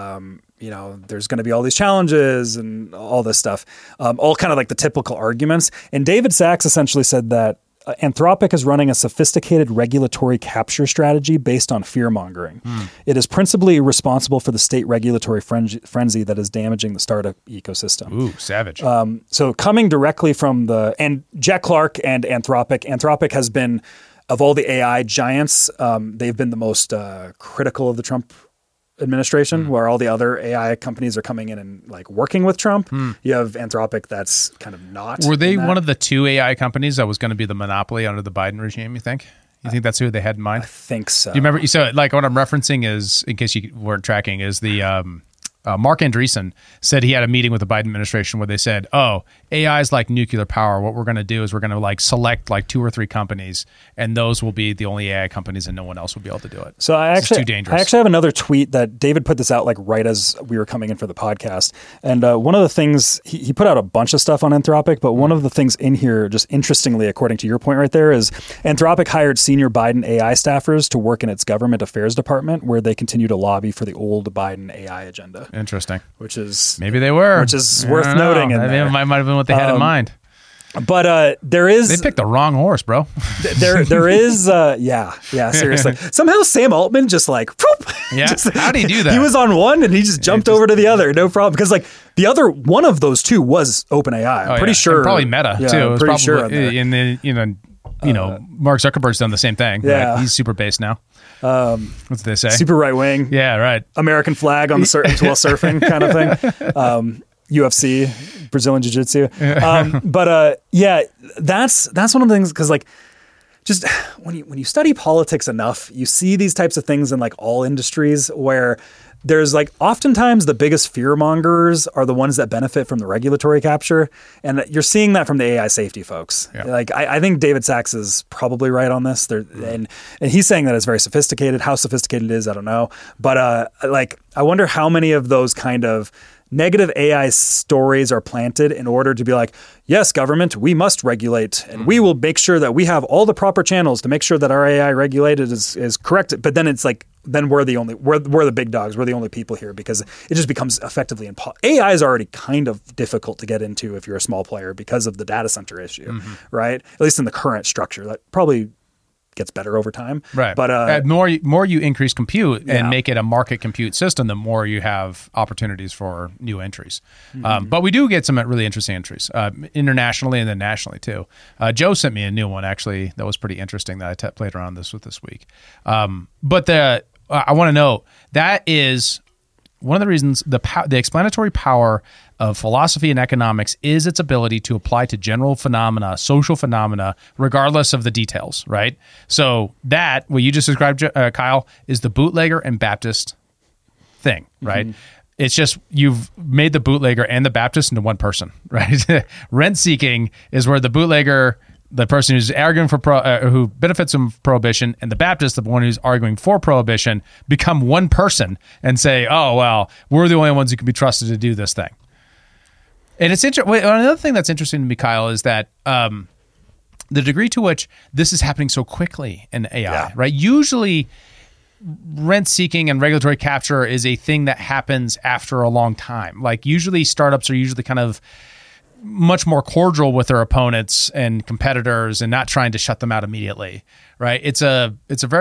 S2: there's going to be all these challenges and all this stuff, all kind of like the typical arguments. And David Sachs essentially said that Anthropic is running a sophisticated regulatory capture strategy based on fear-mongering. It is principally responsible for the state regulatory frenzy that is damaging the startup ecosystem.
S1: Ooh, savage.
S2: So coming directly from and Jack Clark and Anthropic has been, of all the AI giants, they've been the most critical of the Trump administration, where all the other AI companies are coming in and like working with Trump. You have Anthropic that's kind of not.
S1: Were they one of the two AI companies that was going to be the monopoly under the Biden regime, you think? You think that's who they had in mind?
S2: I think so.
S1: Do you remember? So, like, what I'm referencing is, in case you weren't tracking, is the Mark Andreessen said he had a meeting with the Biden administration where they said, "Oh, AI is like nuclear power. What we're going to do is we're going to like select like 2 or 3 companies, and those will be the only AI companies, and no one else will be able to do it."
S2: So
S1: it's too dangerous.
S2: I actually have another tweet that David put this out like right as we were coming in for the podcast, and one of the things he put out a bunch of stuff on Anthropic, but one of the things in here, just interestingly, according to your point right there, is Anthropic hired senior Biden AI staffers to work in its government affairs department, where they continue to lobby for the old Biden AI agenda.
S1: Interesting.
S2: Which is
S1: maybe they were,
S2: which is worth noting.
S1: I think it might have been what they had in mind.
S2: But there is,
S1: they picked the wrong horse, bro.
S2: there is seriously. Somehow Sam Altman just like whoop,
S1: how do you do that?
S2: He was on one and he just jumped over to the other, no problem. Because like the other one of those two was OpenAI. I'm pretty sure,
S1: and probably Meta too.
S2: I'm pretty sure.
S1: And then Mark Zuckerberg's done the same thing.
S2: Yeah,
S1: right? He's super based now. What did they say?
S2: Super right wing.
S1: Yeah, right.
S2: American flag on the while surfing kind of thing. UFC, Brazilian Jiu-Jitsu. That's one of the things, because like just when you study politics enough, you see these types of things in like all industries where there's like oftentimes the biggest fear mongers are the ones that benefit from the regulatory capture. And you're seeing that from the AI safety folks. Yeah. Like I think David Sachs is probably right on this. And he's saying that it's very sophisticated. How sophisticated it is, I don't know. But I wonder how many of those kind of negative AI stories are planted in order to be like, yes, government, we must regulate, and we will make sure that we have all the proper channels to make sure that our AI regulated is correct. But then it's like, then we're the big dogs. We're the only people here, because it just becomes effectively AI is already kind of difficult to get into if you're a small player because of the data center issue, right? At least in the current structure, that probably gets better over time.
S1: Right.
S2: But
S1: more you increase compute and make it a market compute system, the more you have opportunities for new entries. But we do get some really interesting entries internationally and then nationally too. Joe sent me a new one actually that was pretty interesting that I played around this week. But I want to know, that is one of the reasons the explanatory power of philosophy and economics is its ability to apply to general phenomena, social phenomena, regardless of the details, right? So that, what you just described, Kyle, is the bootlegger and Baptist thing, right? It's just you've made the bootlegger and the Baptist into one person, right? Rent seeking is where the bootlegger, the person who's arguing for who benefits from prohibition, and the Baptist, the one who's arguing for prohibition, become one person and say, "Oh well, we're the only ones who can be trusted to do this thing." And it's interesting. Another thing that's interesting to me, Kyle, is that the degree to which this is happening so quickly in AI, right? Usually, rent seeking and regulatory capture is a thing that happens after a long time. Like usually startups are usually kind of much more cordial with their opponents and competitors and not trying to shut them out immediately, right? It's a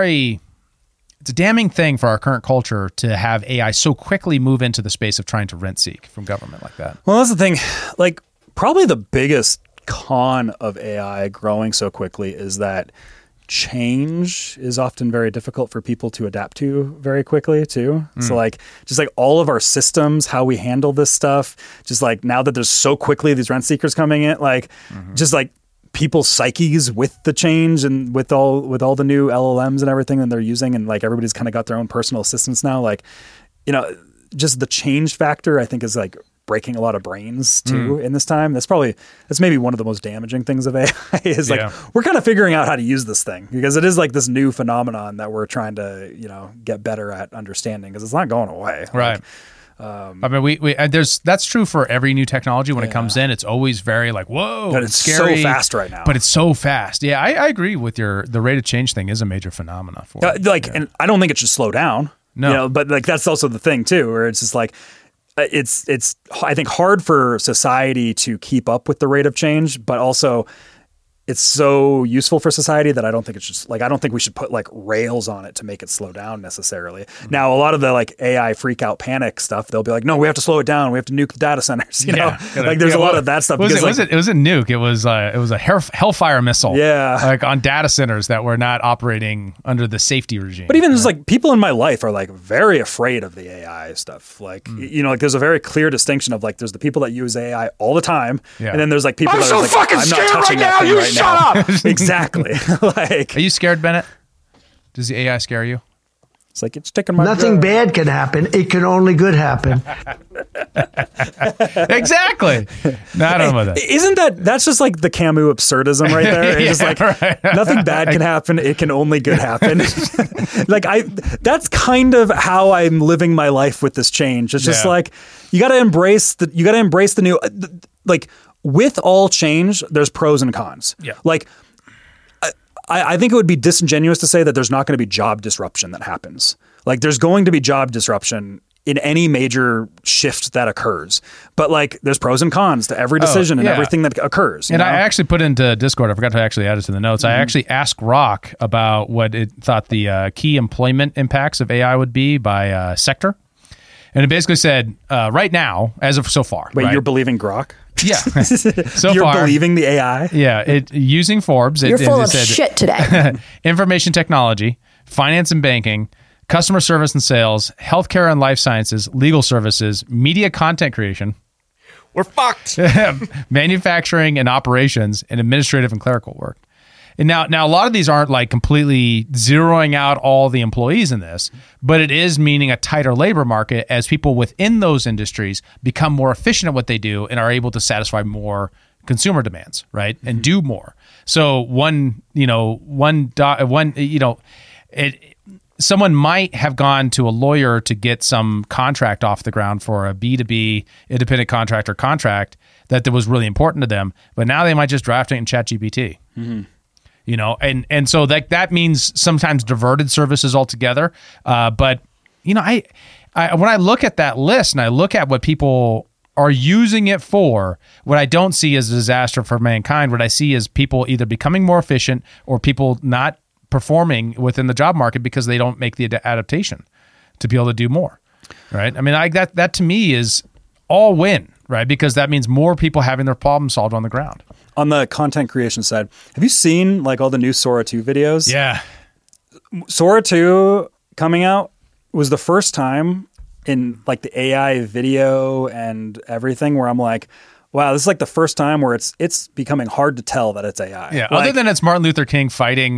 S1: damning thing for our current culture to have AI so quickly move into the space of trying to rent seek from government like that.
S2: Well, that's the thing. Like probably the biggest con of AI growing so quickly is that change is often very difficult for people to adapt to very quickly too. So like just like all of our systems, how we handle this stuff, just like now that there's so quickly these rent seekers coming in, like just like people's psyches with the change and with all the new LLMs and everything that they're using, and like everybody's kind of got their own personal assistants now. Like, you know, just the change factor I think is like breaking a lot of brains too in this time. That's maybe one of the most damaging things of AI is like we're kind of figuring out how to use this thing because it is like this new phenomenon that we're trying to, you know, get better at understanding because it's not going away.
S1: Right.
S2: Like,
S1: I mean, we that's true for every new technology. When it comes in, it's always very like, whoa,
S2: but it's
S1: scary,
S2: so fast right now.
S1: But it's so fast. Yeah, I agree with the rate of change thing is a major phenomenon for it.
S2: And I don't think it should slow down.
S1: No,
S2: you know, but like that's also the thing too, where it's just like it's I think hard for society to keep up with the rate of change, but also it's so useful for society that I don't think it's just like I don't think we should put like rails on it to make it slow down necessarily. Now, a lot of the like AI freak out panic stuff, they'll be like, no, we have to slow it down. We have to nuke the data centers. You know, like there's a lot of that stuff.
S1: It wasn't nuke. It was a Hellfire missile.
S2: Yeah,
S1: like on data centers that were not operating under the safety regime.
S2: But even just like people in my life are like very afraid of the AI stuff. Like you know, like there's a very clear distinction of like there's the people that use AI all the time, and then there's like people that are like,
S6: fucking
S2: I'm not
S6: scared
S2: touching
S6: right now.
S2: that thing
S6: You
S2: right
S6: shut
S2: now.
S6: up.
S2: Exactly. Like,
S1: are you scared, Bennett? Does the AI scare you?
S2: It's like it's taking my
S7: Nothing bad can happen. It can only good happen.
S1: Exactly. No, I don't know about that.
S2: Isn't that's just like the Camus absurdism right there? It's just like nothing bad can happen. It can only good happen. Like that's kind of how I'm living my life with this change. It's just like you got to embrace the new. Like with all change, there's pros and cons.
S1: Yeah.
S2: Like. I think it would be disingenuous to say that there's not going to be job disruption that happens. Like there's going to be job disruption in any major shift that occurs. But like there's pros and cons to every decision and everything that occurs.
S1: And
S2: know?
S1: I actually put into Discord, I forgot to actually add it to the notes. I actually asked Rock about what it thought the key employment impacts of AI would be by sector. And it basically said, right now, as of so far.
S2: Wait,
S1: right?
S2: You're believing Grok?
S1: Yeah. So
S2: You're
S1: far,
S2: believing the AI?
S1: Yeah. Using Forbes.
S8: You're full of
S1: said,
S8: shit today.
S1: Information technology, finance and banking, customer service and sales, healthcare and life sciences, legal services, media content creation.
S5: We're fucked.
S1: Manufacturing and operations, and administrative and clerical work. And now a lot of these aren't like completely zeroing out all the employees in this, but it is meaning a tighter labor market as people within those industries become more efficient at what they do and are able to satisfy more consumer demands, right? And do more. So someone might have gone to a lawyer to get some contract off the ground for a B2B independent contractor contract that was really important to them, but now they might just draft it in ChatGPT. Mm-hmm. You know, and so that means sometimes diverted services altogether. But you know, I when I look at that list and I look at what people are using it for, what I don't see as a disaster for mankind. What I see is people either becoming more efficient or people not performing within the job market because they don't make the adaptation to be able to do more. Right? I mean, that to me is all win. Right? Because that means more people having their problem solved on the ground.
S2: On the content creation side, have you seen like all the new Sora 2 videos?
S1: Yeah.
S2: Sora 2 coming out was the first time in like the AI video and everything where I'm like, wow, this is like the first time where it's becoming hard to tell that it's AI.
S1: Yeah,
S2: Like,
S1: other than it's Martin Luther King fighting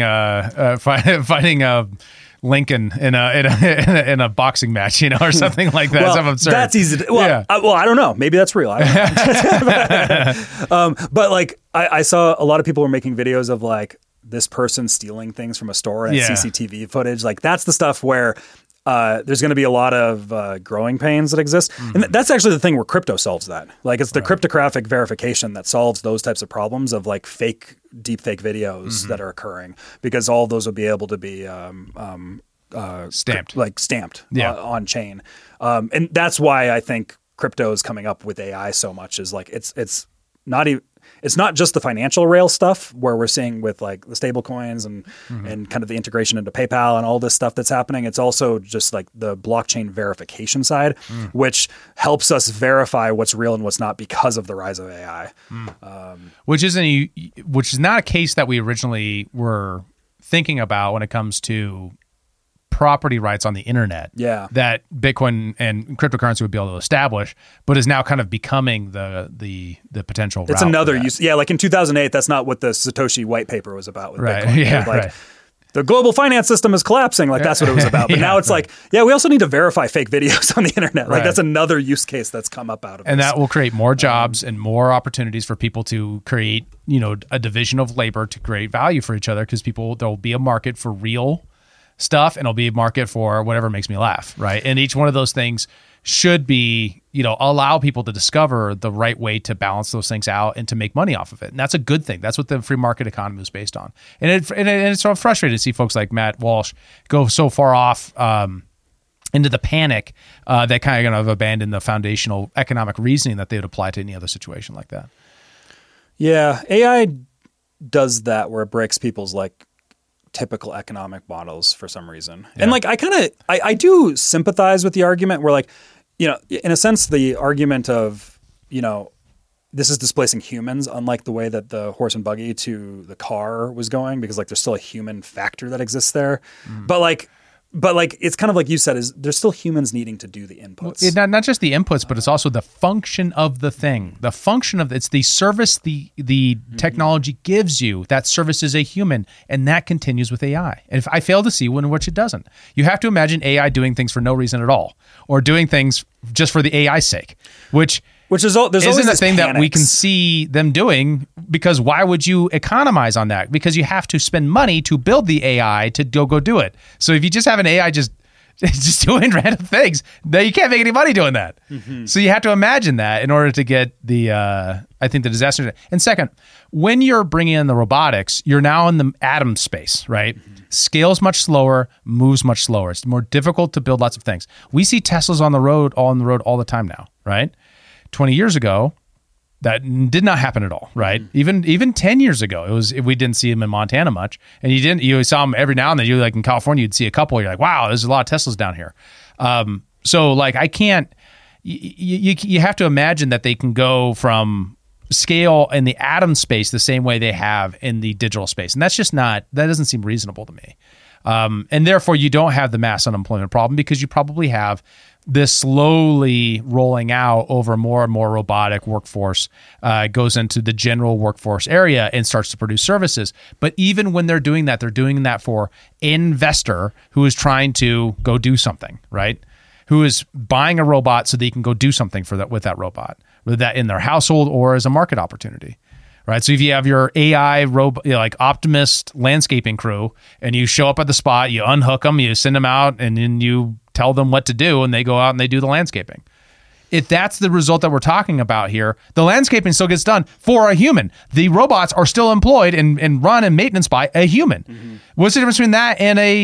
S1: Lincoln in a boxing match, or something like that.
S2: well,
S1: Something absurd.
S2: that's easy to, well,
S1: Yeah.
S2: I don't know. Maybe that's real. I don't know. But like I saw a lot of people were making videos of like this person stealing things from a store and
S1: Yeah.
S2: CCTV footage. Like that's the stuff where there's going to be a lot of growing pains that exist. And that's actually the thing where crypto solves that. Like it's the cryptographic verification that solves those types of problems of like deep fake videos that are occurring, because all of those will be able to be stamped
S1: Yeah.
S2: on chain. And that's why I think crypto is coming up with AI so much, is like it's not even, it's not just the financial rail stuff where we're seeing with like the stable coins and kind of the integration into PayPal and all this stuff that's happening. It's also just like the blockchain verification side, which helps us verify what's real and what's not because of the rise of AI.
S1: which is not a case that we originally were thinking about when it comes to property rights on the internet.
S2: Yeah.
S1: That Bitcoin and cryptocurrency would be able to establish, but is now kind of becoming the potential.
S2: It's
S1: route
S2: another
S1: for that.
S2: use. Yeah, like in 2008, that's not what the Satoshi white paper was about with
S1: Right.
S2: Bitcoin.
S1: Yeah,
S2: It was like,
S1: right.
S2: the global finance system is collapsing. Like that's what it was about. But
S1: Yeah,
S2: now it's
S1: right.
S2: like, yeah, we also need to verify fake videos on the internet. Like
S1: Right.
S2: that's another use case that's come up out of
S1: And
S2: this.
S1: that will create more jobs and more opportunities for people to create, a division of labor to create value for each other, because there'll be a market for real stuff and there'll be a market for whatever makes me laugh, right? And each one of those things should be, allow people to discover the right way to balance those things out and to make money off of it. And that's a good thing. That's what the free market economy was based on. And it's so frustrating to see folks like Matt Walsh go so far off into the panic that kind of abandon the foundational economic reasoning that they would apply to any other situation like that.
S2: Yeah, AI does that where it breaks people's like typical economic models for some reason.
S1: Yeah.
S2: And like I do sympathize with the argument where like, in a sense the argument of, this is displacing humans, unlike the way that the horse and buggy to the car was going, because like there's still a human factor that exists there. But like it's kind of like you said, is there's still humans needing to do the inputs.
S1: Not just the inputs, but it's also the function of the thing. The function of it's the service the technology gives you. That service is a human, and that continues with AI. And if I fail to see which it doesn't, you have to imagine AI doing things for no reason at all, or doing things just for the AI's sake, which
S2: is all there's always
S1: isn't a
S2: this
S1: thing that we
S2: panics.
S1: can see them doing, because why would you economize on that? Because you have to spend money to build the AI to go do it. So if you just have an AI just doing random things, then you can't make any money doing that. So you have to imagine that in order to get the disaster. And second, when you're bringing in the robotics, you're now in the atom space, right? Scales much slower, moves much slower. It's more difficult to build lots of things. We see Teslas on the road all the time now, right? 20 years ago, that did not happen at all, right? Even 10 years ago, we didn't see them in Montana much, and you saw them every now and then. You like in California, you'd see a couple. You're like, wow, there's a lot of Teslas down here. So like I can't. You have to imagine that they can go from scale in the atom space the same way they have in the digital space, and that doesn't seem reasonable to me. And therefore, you don't have the mass unemployment problem, because you probably have this slowly rolling out over more and more robotic workforce goes into the general workforce area and starts to produce services. But even when they're doing that for an investor who is trying to go do something, right? Who is buying a robot so they can go do something with that robot, whether that in their household or as a market opportunity. Right. So if you have your AI robot, like Optimist landscaping crew, and you show up at the spot, you unhook them, you send them out, and then you tell them what to do, and they go out and they do the landscaping. If that's the result that we're talking about here, the landscaping still gets done for a human. The robots are still employed and run and maintenance by a human. What's the difference between that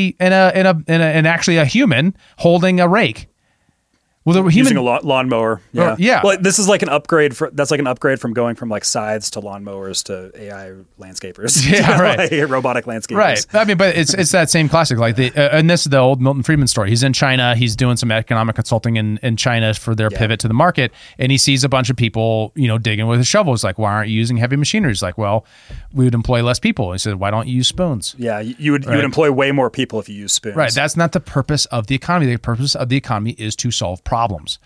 S1: and actually a human holding a rake? Well, the human
S2: using a lawnmower. Yeah.
S1: Yeah.
S2: Well, this is like an upgrade that's like an upgrade from going from like scythes to lawnmowers to AI landscapers.
S1: Yeah, right.
S2: Like robotic landscapers.
S1: Right. I mean, but it's that same classic. Like and this is the old Milton Friedman story. He's in China. He's doing some economic consulting in China for their pivot to the market, and he sees a bunch of people, digging with a shovel. He's like, why aren't you using heavy machinery? He's like, well, we would employ less people. He said, why don't you use spoons?
S2: Yeah, you would employ way more people if you use spoons.
S1: Right. That's not the purpose of the economy. The purpose of the economy is to solve problems. problems.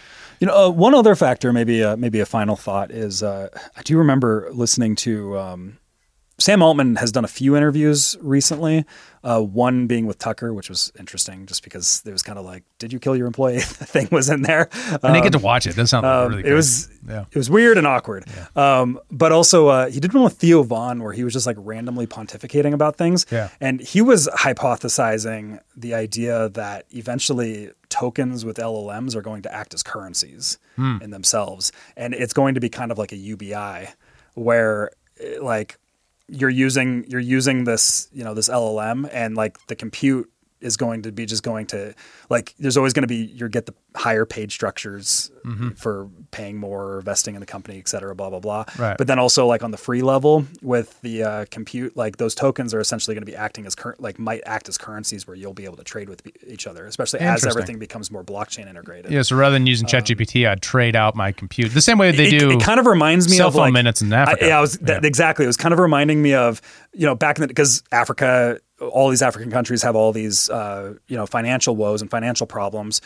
S2: One other factor, maybe a final thought is I do remember listening to Sam Altman has done a few interviews recently. One being with Tucker, which was interesting, just because it was kind of like, "Did you kill your employee?" thing was in there.
S1: I didn't get to watch it. That sounds really good.
S2: It was weird and awkward. Yeah. But also, he did one with Theo Vaughn where he was just like randomly pontificating about things.
S1: Yeah.
S2: And he was hypothesizing the idea that eventually tokens with LLMs are going to act as currencies in themselves, and it's going to be kind of like a UBI, where like you're using this, this LLM, and like the compute is going to be just going to, like, there's always going to be, you get the higher paid structures for paying more or vesting in the company, et cetera, blah, blah, blah.
S1: Right.
S2: But then also like on the free level with the compute, like those tokens are essentially going to be acting as might act as currencies where you'll be able to trade with each other, especially as everything becomes more blockchain integrated.
S1: Yeah. So rather than using ChatGPT, I'd trade out my compute the same way they do.
S2: It kind of reminds me
S1: cell
S2: of
S1: phone
S2: like
S1: minutes in Africa.
S2: Exactly. It was kind of reminding me of, back in because Africa, all these African countries have all these, financial woes and financial problems.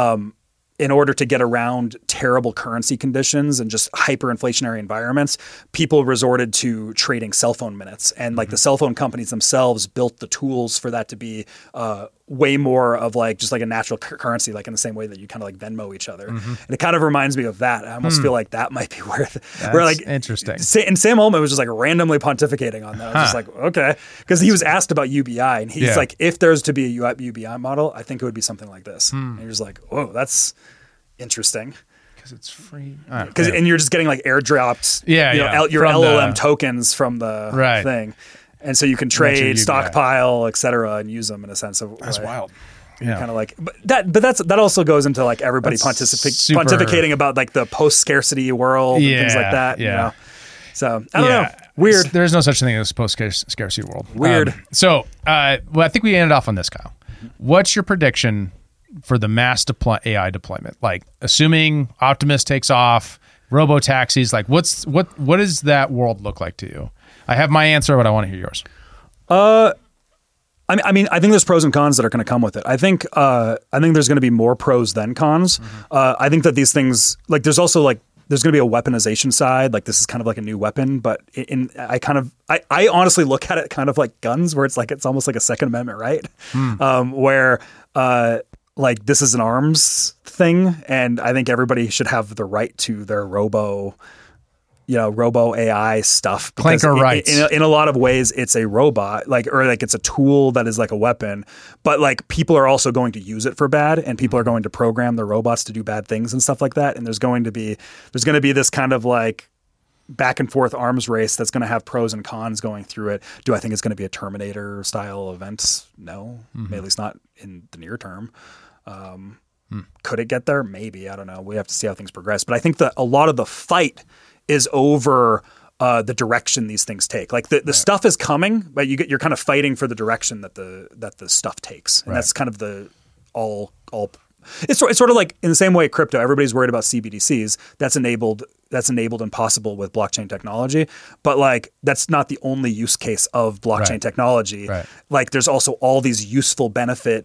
S2: In order to get around terrible currency conditions and just hyperinflationary environments, people resorted to trading cell phone minutes. And like the cell phone companies themselves built the tools for that to be way more of like just like a natural currency, like in the same way that you kind of like Venmo each other. And it kind of reminds me of that. I almost feel like that might be where like
S1: interesting.
S2: And Sam Altman was just like randomly pontificating on that. I was just like, okay. Because he was asked about UBI and he's like, if there's to be a UBI model, I think it would be something like this. And you're just like, oh, that's interesting.
S1: Because it's free.
S2: And you're just getting like airdropped your
S1: from
S2: LLM tokens from the thing. And so you can trade, stockpile, et cetera, and use them in a sense of
S1: that's wild.
S2: Yeah. Kind of like, but that also goes into like everybody pontificating about like the post scarcity world and things like that.
S1: Yeah.
S2: So I don't know. Weird.
S1: There's no such thing as post scarcity world.
S2: Weird.
S1: I think we ended off on this, Kyle. What's your prediction for the mass AI deployment? Like, assuming Optimus takes off, robo taxis, like what does that world look like to you? I have my answer, but I want to hear yours.
S2: I mean, I think there's pros and cons that are going to come with it. I think there's going to be more pros than cons. I think that these things, like, there's also like, there's going to be a weaponization side. Like, this is kind of like a new weapon, but I honestly look at it kind of like guns, where it's almost like a Second Amendment right, where like this is an arms thing, and I think everybody should have the right to their robo AI stuff.
S1: Clanker rights.
S2: In a lot of ways, it's a robot, or it's a tool that is like a weapon. But like people are also going to use it for bad, and people are going to program their robots to do bad things and stuff like that. And there's going to be this kind of like back and forth arms race that's going to have pros and cons going through it. Do I think it's going to be a Terminator style event? No, at least not in the near term. Could it get there? Maybe. I don't know. We have to see how things progress. But I think that a lot of the fight is over the direction these things take. Like the stuff is coming, but you're kind of fighting for the direction that the stuff takes, and that's kind of the all. It's sort of like in the same way crypto. Everybody's worried about CBDCs. That's enabled and possible with blockchain technology. But like that's not the only use case of blockchain technology. Right. Like there's also all these useful benefit,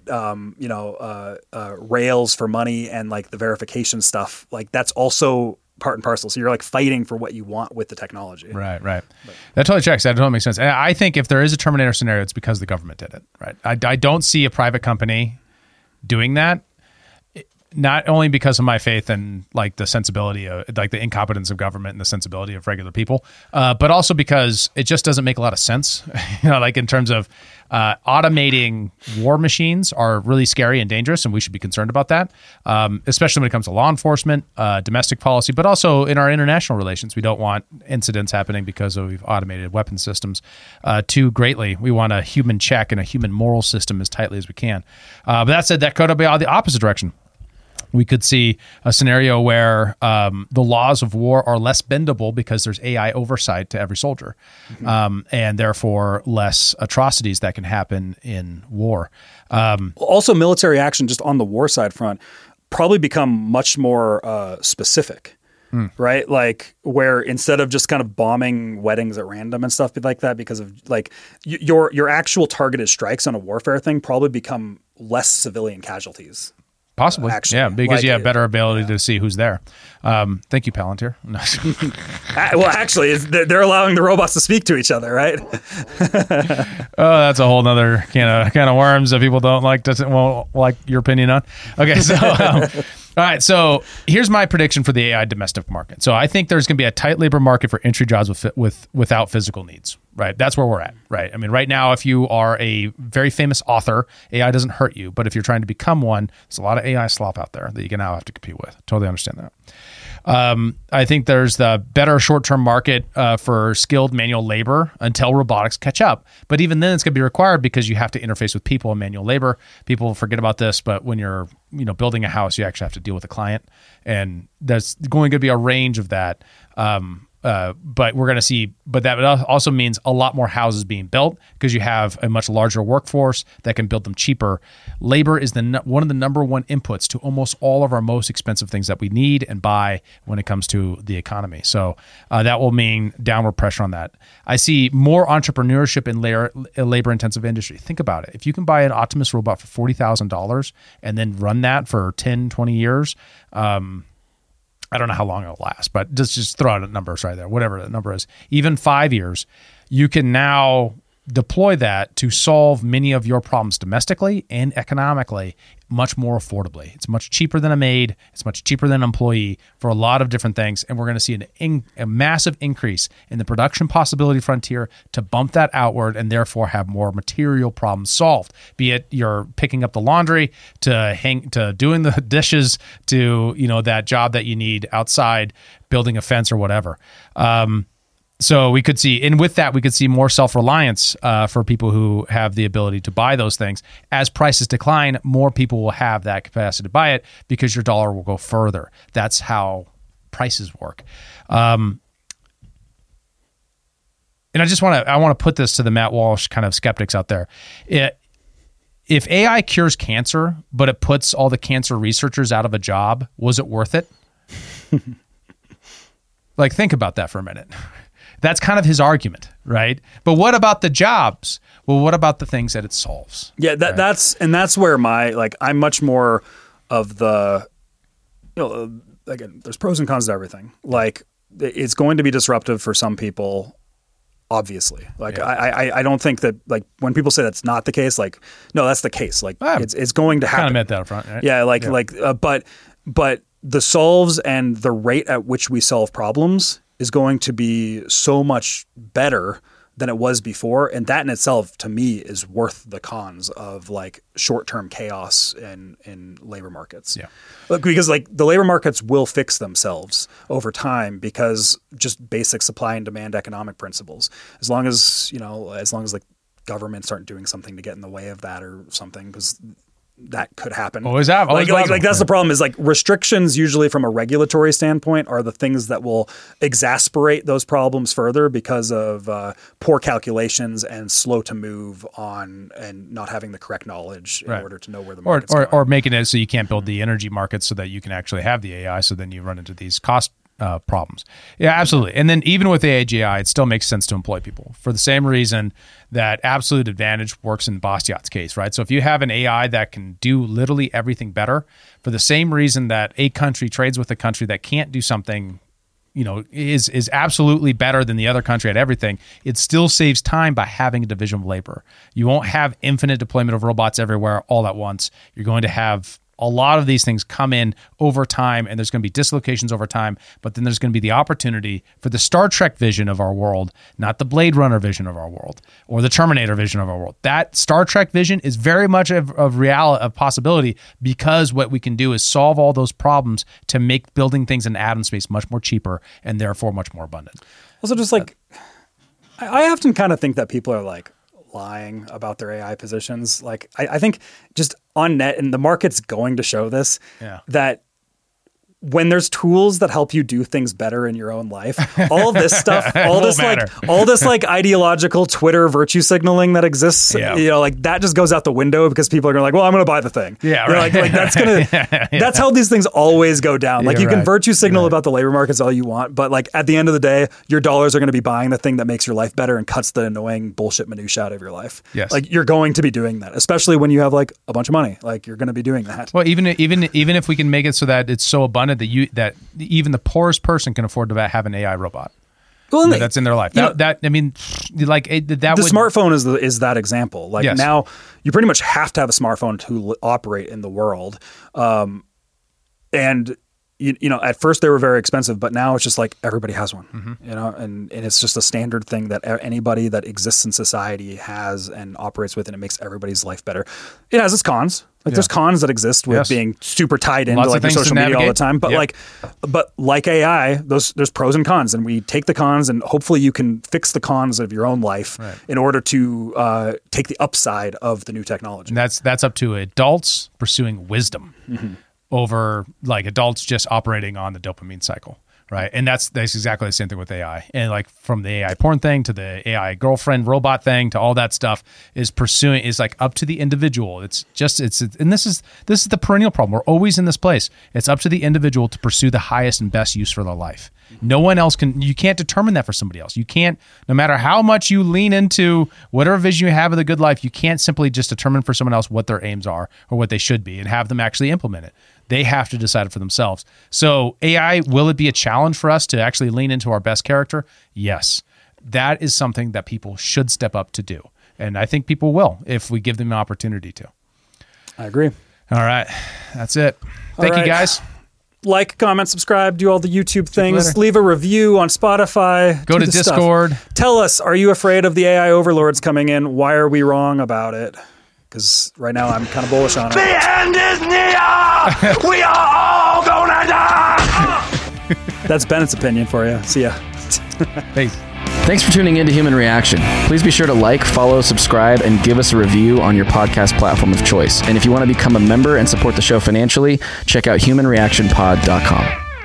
S2: rails for money and like the verification stuff. Like that's also part and parcel. So you're like fighting for what you want with the technology. Right.
S1: That totally checks. That totally makes sense. And I think if there is a Terminator scenario, it's because the government did it. Right. I don't see a private company doing that. Not only because of my faith and like the sensibility of like the incompetence of government and the sensibility of regular people, but also because it just doesn't make a lot of sense. Like in terms of automating war machines are really scary and dangerous, and we should be concerned about that, especially when it comes to law enforcement, domestic policy, but also in our international relations. We don't want incidents happening because we've automated weapon systems too greatly. We want a human check and a human moral system as tightly as we can. But that said, that could be all the opposite direction. We could see a scenario where the laws of war are less bendable because there's AI oversight to every soldier, and therefore less atrocities that can happen in war.
S2: Also, military action just on the war side front probably become much more specific. Right? Like where instead of just kind of bombing weddings at random and stuff like that, because of like your actual targeted strikes on a warfare thing probably become less civilian casualties.
S1: Possibly,
S2: actually.
S1: yeah, because
S2: Like,
S1: you have better ability to see who's there. Thank you, Palantir. No.
S2: Well, actually, they're allowing the robots to speak to each other, right?
S1: Oh, that's a whole nother can of worms that people won't like your opinion on. Okay, so all right, so here's my prediction for the AI domestic market. So I think there's going to be a tight labor market for entry jobs without physical needs. Right, that's where we're at. Right, I mean, right now, if you are a very famous author, AI doesn't hurt you. But if you're trying to become one, there's a lot of AI slop out there that you can now have to compete with. Totally understand that. I think there's the better short-term market for skilled manual labor until robotics catch up. But even then, it's going to be required because you have to interface with people in manual labor. People forget about this, but when you're building a house, you actually have to deal with a client, and there's going to be a range of that. But we're going to see, but that also means a lot more houses being built because you have a much larger workforce that can build them cheaper. Labor is one of the number one inputs to almost all of our most expensive things that we need and buy when it comes to the economy. So that will mean downward pressure on that. I see more entrepreneurship in labor-intensive industry. Think about it. If you can buy an Optimus robot for $40,000 and then run that for 10, 20 years, I don't know how long it'll last, but just throw out numbers right there, whatever the number is. Even 5 years, you can now deploy that to solve many of your problems domestically and economically much more affordably. It's much cheaper than a maid. It's much cheaper than an employee for a lot of different things. And we're going to see a massive increase in the production possibility frontier to bump that outward and therefore have more material problems solved. Be it you're picking up the laundry to doing the dishes to, that job that you need outside, building a fence or whatever. So we could see, and with that, we could see more self-reliance for people who have the ability to buy those things. As prices decline, more people will have that capacity to buy it because your dollar will go further. That's how prices work. And I want to put this to the Matt Walsh kind of skeptics out there. If AI cures cancer, but it puts all the cancer researchers out of a job, was it worth it? Think about that for a minute. That's kind of his argument, right? But what about the jobs? Well, what about the things that it solves?
S2: Yeah,
S1: right?
S2: that's where I'm much more of the, again, there's pros and cons to everything. It's going to be disruptive for some people, obviously. I don't think that when people say that's not the case, no, that's the case. It's going to happen.
S1: Kind of meant that up front, right?
S2: Yeah, but the solves and the rate at which we solve problems is going to be so much better than it was before. And that in itself, to me, is worth the cons of short-term chaos in labor markets. Yeah. Because the labor markets will fix themselves over time because just basic supply and demand economic principles. As long as governments aren't doing something to get in the way of that or something, because that could happen.
S1: Always have.
S2: That's the problem is restrictions usually from a regulatory standpoint are the things that will exasperate those problems further because of poor calculations and slow to move on and not having the correct knowledge in order to know where the market's going.
S1: Or making it so you can't build the energy market so that you can actually have the AI, so then you run into these cost problems. Yeah, absolutely. And then even with AGI, it still makes sense to employ people for the same reason that absolute advantage works in Bastiat's case, right? So if you have an AI that can do literally everything better, for the same reason that a country trades with a country that can't do something, is absolutely better than the other country at everything, it still saves time by having a division of labor. You won't have infinite deployment of robots everywhere all at once. You're going to have a lot of these things come in over time, and there's going to be dislocations over time, but then there's going to be the opportunity for the Star Trek vision of our world, not the Blade Runner vision of our world or the Terminator vision of our world. That Star Trek vision is very much of reality, of possibility, because what we can do is solve all those problems to make building things in atom space much more cheaper and therefore much more abundant.
S2: Also, just I often kind of think that people are lying about their AI positions. I think just on net, and the market's going to show this, that when there's tools that help you do things better in your own life, all this stuff, all this ideological Twitter virtue signaling that exists, like that just goes out the window because people are going to like, well, I'm going to buy the thing.
S1: Yeah, right.
S2: Like that's going to, that's how these things always go down. Like you can virtue signal about the labor markets all you want, but like at the end of the day, your dollars are going to be buying the thing that makes your life better and cuts the annoying bullshit minutia out of your life.
S1: Yes.
S2: Like you're going to be doing that, especially when you have like a bunch of money, like you're going to be doing that.
S1: Well, even if we can make it so that it's so abundant that even the poorest person can afford to have an AI robot.
S2: Well,
S1: that's in their life. The
S2: smartphone is that example. Like now, you pretty much have to have a smartphone to operate in the world, and you know, at first they were very expensive, but now it's just like everybody has one, you know, and it's just a standard thing that anybody that exists in society has and operates with, and it makes everybody's life better. It has its cons. Like there's cons that exist with being super tied into like your social media all the time, but like AI, there's pros and cons, and we take the cons, and hopefully you can fix the cons of your own life in order to take the upside of the new technology.
S1: And that's up to adults pursuing wisdom. Over like adults just operating on the dopamine cycle, right? And that's exactly the same thing with AI. And like from the AI porn thing to the AI girlfriend robot thing to all that stuff is like up to the individual. And this is the perennial problem. We're always in this place. It's up to the individual to pursue the highest and best use for their life. No one else you can't determine that for somebody else. You can't, no matter how much you lean into whatever vision you have of the good life, you can't simply just determine for someone else what their aims are or what they should be and have them actually implement it. They have to decide it for themselves. So AI, will it be a challenge for us to actually lean into our best character? Yes. That is something that people should step up to do. And I think people will if we give them an opportunity to.
S2: I agree.
S1: All right. That's it. Thank you, guys.
S2: Like, comment, subscribe, do all the YouTube things. Leave a review on Spotify.
S1: Go to Discord.
S2: Stuff. Tell us, are you afraid of the AI overlords coming in? Why are we wrong about it? Because right now I'm kind of bullish on it.
S6: The end is near! We are all gonna die!
S2: That's Bennett's opinion for you. See ya.
S1: Peace.
S3: Thanks for tuning in to Human Reaction. Please be sure to like, follow, subscribe, and give us a review on your podcast platform of choice. And if you want to become a member and support the show financially, check out humanreactionpod.com.